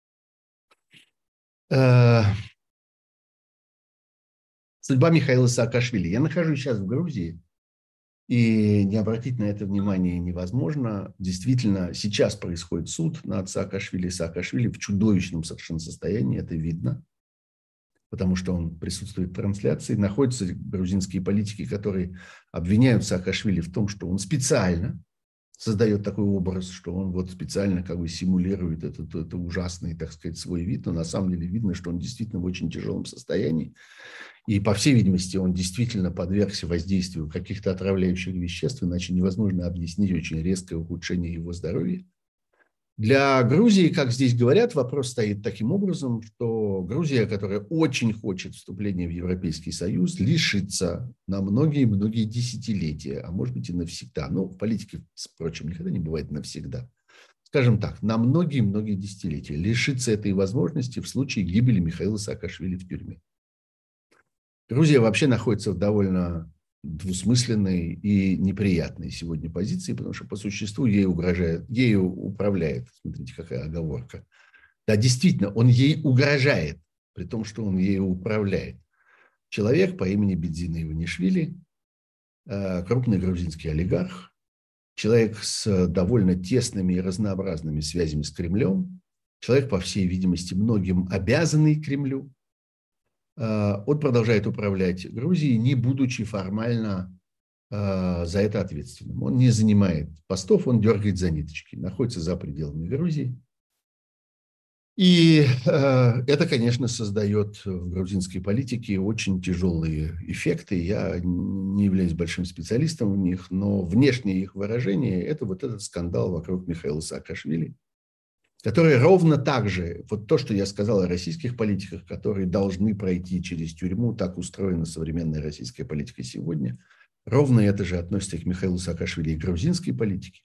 Судьба Михаила Саакашвили. Я нахожусь сейчас в Грузии, и не обратить на это внимание невозможно. Действительно, сейчас происходит суд над Саакашвили. Саакашвили в чудовищном совершенно состоянии, это видно, потому что он присутствует в трансляции. Находятся грузинские политики, которые обвиняют Саакашвили в том, что он специально создает такой образ, что он вот специально как бы симулирует этот ужасный, так сказать, свой вид, но на самом деле видно, что он действительно в очень тяжелом состоянии. И, по всей видимости, он действительно подвергся воздействию каких-то отравляющих веществ, иначе невозможно объяснить очень резкое ухудшение его здоровья. Для Грузии, как здесь говорят, вопрос стоит таким образом, что Грузия, которая очень хочет вступления в Европейский Союз, лишится на многие-многие десятилетия, а может быть и навсегда. Ну, в политике, впрочем, никогда не бывает навсегда. Скажем так, на многие-многие десятилетия лишится этой возможности в случае гибели Михаила Саакашвили в тюрьме. Грузия вообще находится в довольно двусмысленной и неприятной сегодня позиции, потому что по существу ею управляет, смотрите, какая оговорка. Да, действительно, он ей угрожает, при том, что он ею управляет. Человек по имени Бедзина Иванишвили, крупный грузинский олигарх, человек с довольно тесными и разнообразными связями с Кремлем, человек, по всей видимости, многим обязанный Кремлю. Он продолжает управлять Грузией, не будучи формально за это ответственным. Он не занимает постов, он дергает за ниточки, находится за пределами Грузии. И это, конечно, создает в грузинской политике очень тяжелые эффекты. Я не являюсь большим специалистом в них, но внешнее их выражение – это вот этот скандал вокруг Михаила Саакашвили, который ровно так же, вот то, что я сказал о российских политиках, которые должны пройти через тюрьму, так устроена современная российская политика сегодня, ровно это же относится к Михаилу Саакашвили и грузинской политике.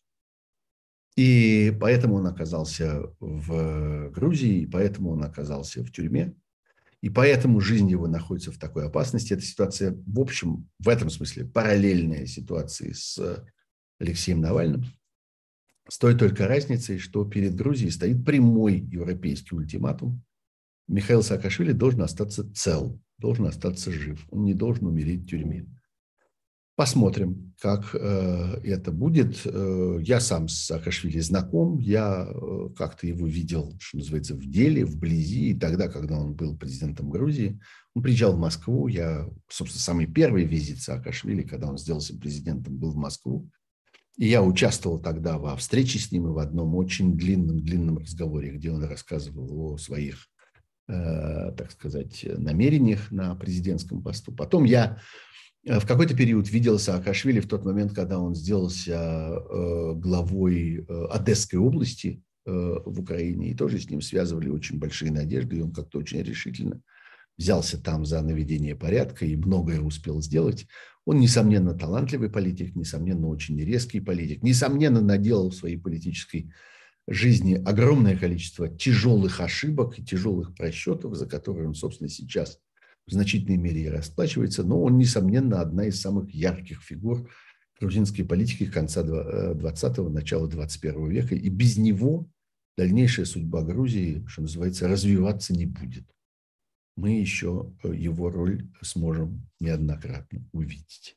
И поэтому он оказался в Грузии, и поэтому он оказался в тюрьме, и поэтому жизнь его находится в такой опасности. Эта ситуация, в общем, в этом смысле параллельная ситуации с Алексеем Навальным, с той только разницей, что перед Грузией стоит прямой европейский ультиматум. Михаил Саакашвили должен остаться цел, должен остаться жив, он не должен умереть в тюрьме. Посмотрим, как это будет. Я сам с Саакашвили знаком, я как-то его видел, что называется, в деле, вблизи, и тогда, когда он был президентом Грузии. Он приезжал в Москву, собственно, самый первый визит Саакашвили, когда он сделался президентом, был в Москву. И я участвовал тогда во встрече с ним и в одном очень длинном разговоре, где он рассказывал о своих, так сказать, намерениях на президентском посту. Потом я в какой-то период видел Саакашвили в тот момент, когда он сделался главой Одесской области в Украине, и тоже с ним связывали очень большие надежды, и он как-то очень решительно взялся там за наведение порядка и многое успел сделать. Он, несомненно, талантливый политик, несомненно, очень резкий политик, несомненно, наделал в своей политической жизни огромное количество тяжелых ошибок и тяжелых просчетов, за которые он, собственно, сейчас в значительной мере и расплачивается, но он, несомненно, одна из самых ярких фигур грузинской политики конца 20-го, начала 21 века, и без него дальнейшая судьба Грузии, что называется, развиваться не будет. Мы еще его роль сможем неоднократно увидеть.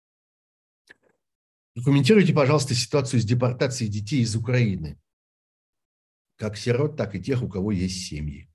Документируйте, пожалуйста, ситуацию с депортацией детей из Украины, как сирот, так и тех, у кого есть семьи.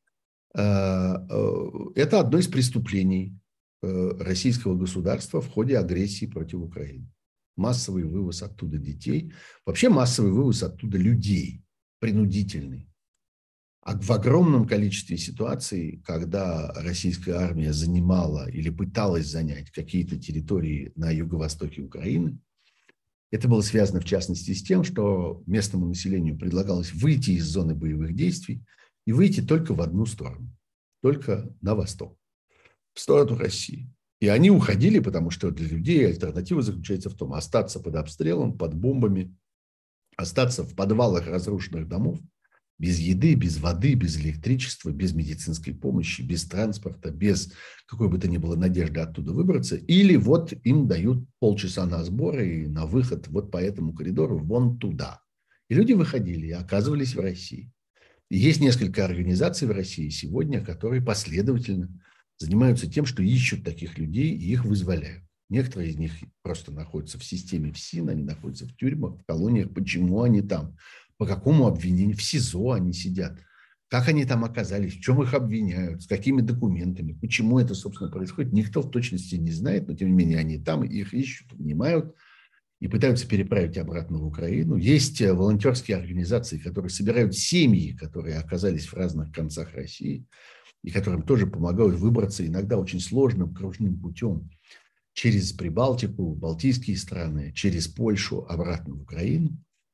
Это одно из преступлений российского государства в ходе агрессии против Украины. Массовый вывоз оттуда детей, вообще массовый вывоз оттуда людей, принудительный. А в огромном количестве ситуаций, когда российская армия занимала или пыталась занять какие-то территории на юго-востоке Украины, это было связано в частности с тем, что местному населению предлагалось выйти из зоны боевых действий и выйти только в одну сторону, только на восток, в сторону России. И они уходили, потому что для людей альтернатива заключается в том, остаться под обстрелом, под бомбами, остаться в подвалах разрушенных домов, без еды, без воды, без электричества, без медицинской помощи, без транспорта, без какой бы то ни было надежды оттуда выбраться. Или вот им дают полчаса на сборы и на выход вот по этому коридору вон туда. И люди выходили и оказывались в России. И есть несколько организаций в России сегодня, которые последовательно занимаются тем, что ищут таких людей и их вызволяют. Некоторые из них просто находятся в системе ФСИН, они находятся в тюрьмах, в колониях. Почему они там? По какому обвинению? В СИЗО они сидят. Как они там оказались? В чем их обвиняют? С какими документами? Почему это, собственно, происходит? Никто в точности не знает, но, тем не менее, они там, их ищут, внимают и пытаются переправить обратно в Украину. Есть волонтерские организации, которые собирают семьи, которые оказались в разных концах России, и которым тоже помогают выбраться иногда очень сложным кружным путем через Прибалтику, Балтийские страны, через Польшу обратно в Украину.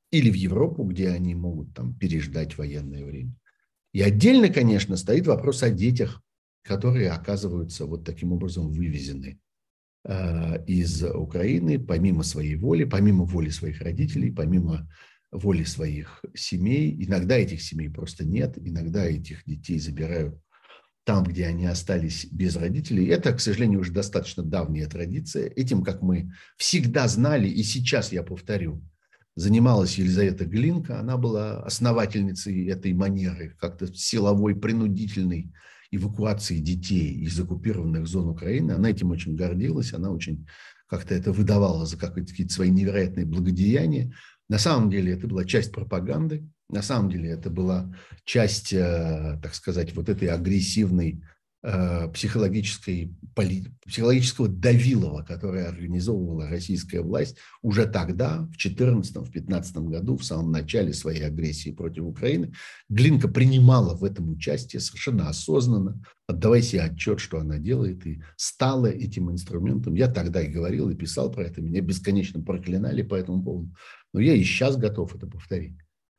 или в Европу, где они могут там переждать военное время. И отдельно, конечно, стоит вопрос о детях, которые оказываются вот таким образом вывезены из Украины помимо своей воли, помимо воли своих родителей, помимо воли своих семей. Иногда этих семей просто нет, иногда этих детей забирают там, где они остались без родителей. Это, к сожалению, уже достаточно давняя традиция. Этим, как мы всегда знали, и сейчас я повторю, занималась Елизавета Глинка. Она была основательницей этой манеры, как-то силовой, принудительной эвакуации детей из оккупированных зон Украины. Она этим очень гордилась, она очень как-то это выдавала за какие-то свои невероятные благодеяния. На самом деле это была часть пропаганды, на самом деле это была часть, так сказать, вот этой агрессивной психологического давилова, которое организовывала российская власть уже тогда, в 2014-2015 году, в самом начале своей агрессии против Украины. Глинка принимала в этом участие совершенно осознанно, отдавая себе отчет, что она делает, и стала этим инструментом. Я тогда и говорил, и писал про это, меня бесконечно проклинали по этому поводу, но я и сейчас готов это повторить.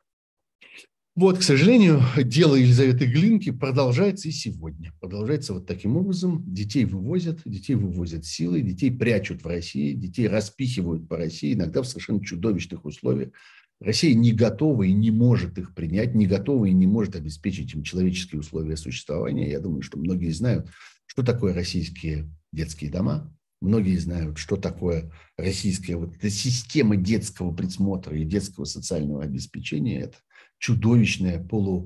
Вот, к сожалению, дело Елизаветы Глинки продолжается и сегодня. Продолжается вот таким образом. Детей вывозят силой, детей прячут в России, детей распихивают по России, иногда в совершенно чудовищных условиях. Россия не готова и не может их принять, не готова и не может обеспечить им человеческие условия существования. Я думаю, что многие знают, что такое российские детские дома. Многие знают, что такое российская вот эта система детского присмотра и детского социального обеспечения. Это чудовищная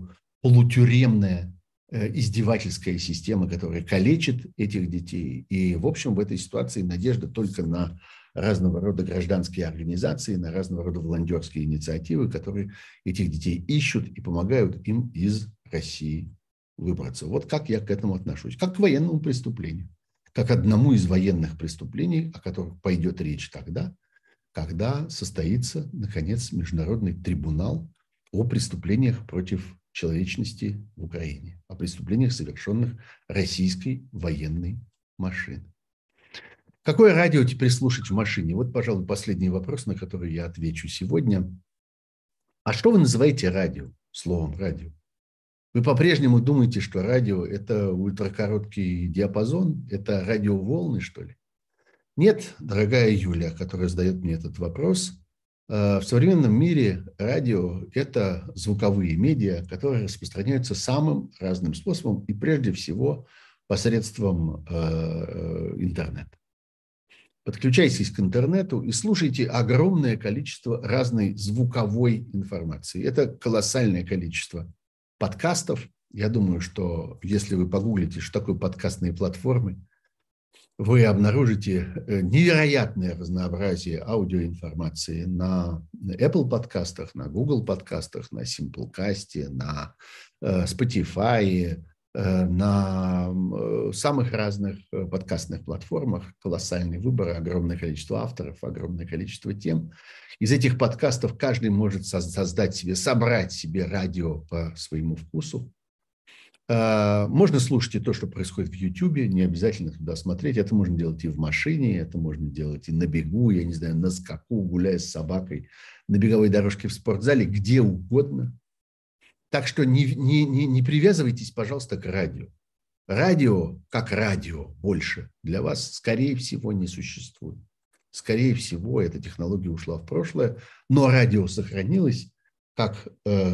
полутюремная издевательская система, которая калечит этих детей. И, в общем, в этой ситуации надежда только на разного рода гражданские организации, на разного рода волонтерские инициативы, которые этих детей ищут и помогают им из России выбраться. Вот как я к этому отношусь. Как к военному преступлению. Как одному из военных преступлений, о которых пойдет речь тогда, когда состоится, наконец, международный трибунал о преступлениях против человечности в Украине, о преступлениях, совершенных российской военной машиной. Какое радио теперь слушать в машине? Вот, пожалуй, последний вопрос, на который я отвечу сегодня. А что вы называете радио, словом радио? Вы по-прежнему думаете, что радио – это ультракороткий диапазон, это радиоволны, что ли? Нет, дорогая Юля, которая задает мне этот вопрос, в современном мире радио – это звуковые медиа, которые распространяются самым разным способом и прежде всего посредством интернета. Подключайтесь к интернету и слушайте огромное количество разной звуковой информации. Это колоссальное количество подкастов. Я думаю, что если вы погуглите, что такое подкастные платформы, вы обнаружите невероятное разнообразие аудиоинформации на Apple подкастах, на Google подкастах, на Simplecast, на Spotify, на самых разных подкастных платформах. Колоссальный выбор, огромное количество авторов, огромное количество тем. Из этих подкастов каждый может собрать себе радио по своему вкусу. Можно слушать и то, что происходит в Ютубе, не обязательно туда смотреть. Это можно делать и в машине, это можно делать и на бегу, я не знаю, на скаку, гуляя с собакой, на беговой дорожке в спортзале, где угодно. Так что не привязывайтесь, пожалуйста, к радио. Радио, как радио, больше для вас, скорее всего, не существует. Скорее всего, эта технология ушла в прошлое, но радио сохранилось как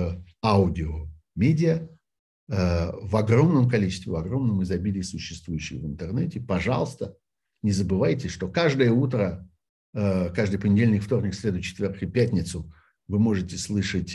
аудиомедиа, в огромном количестве, в огромном изобилии существующих в интернете. Пожалуйста, не забывайте, что каждое утро, каждый понедельник, вторник, среду, четверг и пятницу вы можете слышать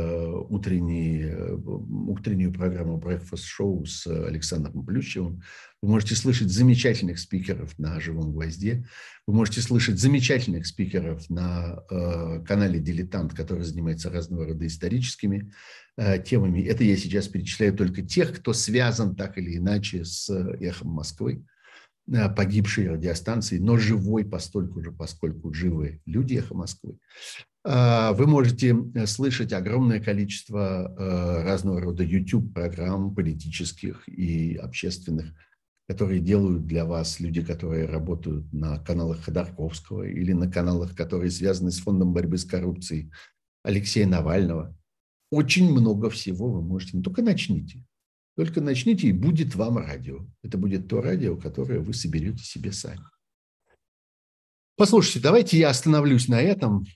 утреннюю программу Breakfast Show с Александром Плющевым. Вы можете слышать замечательных спикеров на «Живом гвозде». Вы можете слышать замечательных спикеров на канале «Дилетант», который занимается разного рода историческими темами. Это я сейчас перечисляю только тех, кто связан так или иначе с «Эхом Москвы», погибшей радиостанции, но живой поскольку живы люди «Эхо Москвы». Вы можете слышать огромное количество разного рода YouTube-программ политических и общественных, которые делают для вас люди, которые работают на каналах Ходорковского или на каналах, которые связаны с Фондом борьбы с коррупцией, Алексея Навального. Очень много всего вы можете. Только начните. Только начните, и будет вам радио. Это будет то радио, которое вы соберете себе сами. Послушайте, давайте я остановлюсь на этом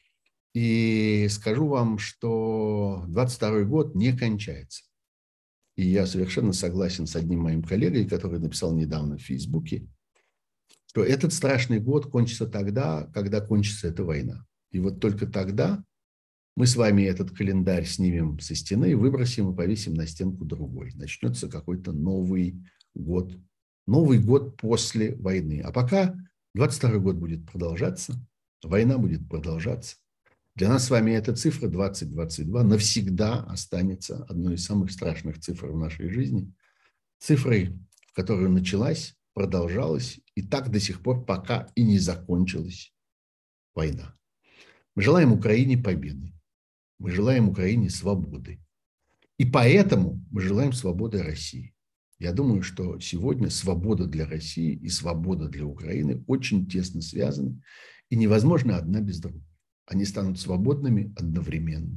и скажу вам, что 22-й год не кончается. И я совершенно согласен с одним моим коллегой, который написал недавно в Фейсбуке, что этот страшный год кончится тогда, когда кончится эта война. И вот только тогда мы с вами этот календарь снимем со стены, выбросим и повесим на стенку другой. Начнется какой-то новый год. Новый год после войны. А пока 22-й год будет продолжаться, война будет продолжаться. Для нас с вами эта цифра 2022 навсегда останется одной из самых страшных цифр в нашей жизни. Цифрой, в которую началась, продолжалась и так до сих пор, пока и не закончилась война. Мы желаем Украине победы. Мы желаем Украине свободы. И поэтому мы желаем свободы России. Я думаю, что сегодня свобода для России и свобода для Украины очень тесно связаны. И невозможно одна без другой. Они станут свободными одновременно.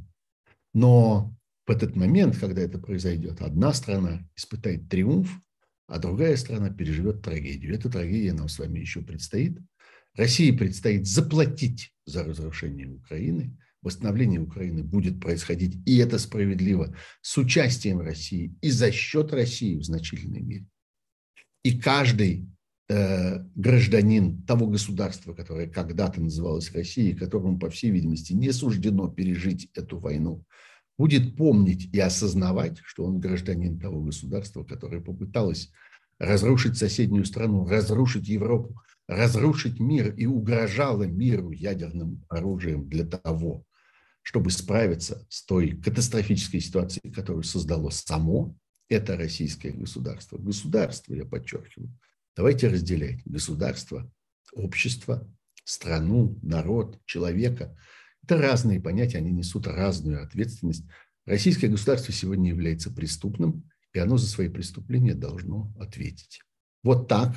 Но в этот момент, когда это произойдет, одна страна испытает триумф, а другая страна переживет трагедию. Эта трагедия нам с вами еще предстоит. России предстоит заплатить за разрушение Украины. Восстановление Украины будет происходить, и это справедливо, с участием России и за счет России в значительной мере. И каждый гражданин того государства, которое когда-то называлось Россией, которому, по всей видимости, не суждено пережить эту войну, будет помнить и осознавать, что он гражданин того государства, которое попыталось разрушить соседнюю страну, разрушить Европу, разрушить мир и угрожало миру ядерным оружием для того, чтобы справиться с той катастрофической ситуацией, которую создало само это российское государство. Государство, я подчеркиваю. Давайте разделять государство, общество, страну, народ, человека. Это разные понятия, они несут разную ответственность. Российское государство сегодня является преступным, и оно за свои преступления должно ответить. Вот так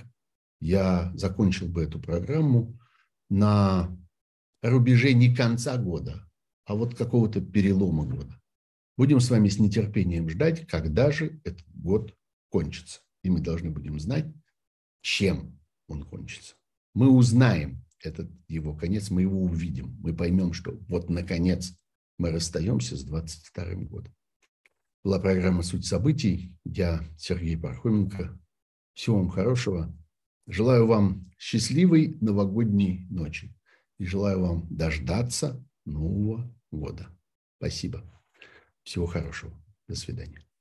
я закончил бы эту программу на рубеже не конца года, а вот какого-то перелома года. Будем с вами с нетерпением ждать, когда же этот год кончится. И мы должны будем знать, чем он кончится. Мы узнаем этот его конец, мы его увидим. Мы поймем, что вот наконец мы расстаемся с 22-м годом. Была программа «Суть событий». Я Сергей Пархоменко. Всего вам хорошего. Желаю вам счастливой новогодней ночи. И желаю вам дождаться Нового года. Спасибо. Всего хорошего. До свидания.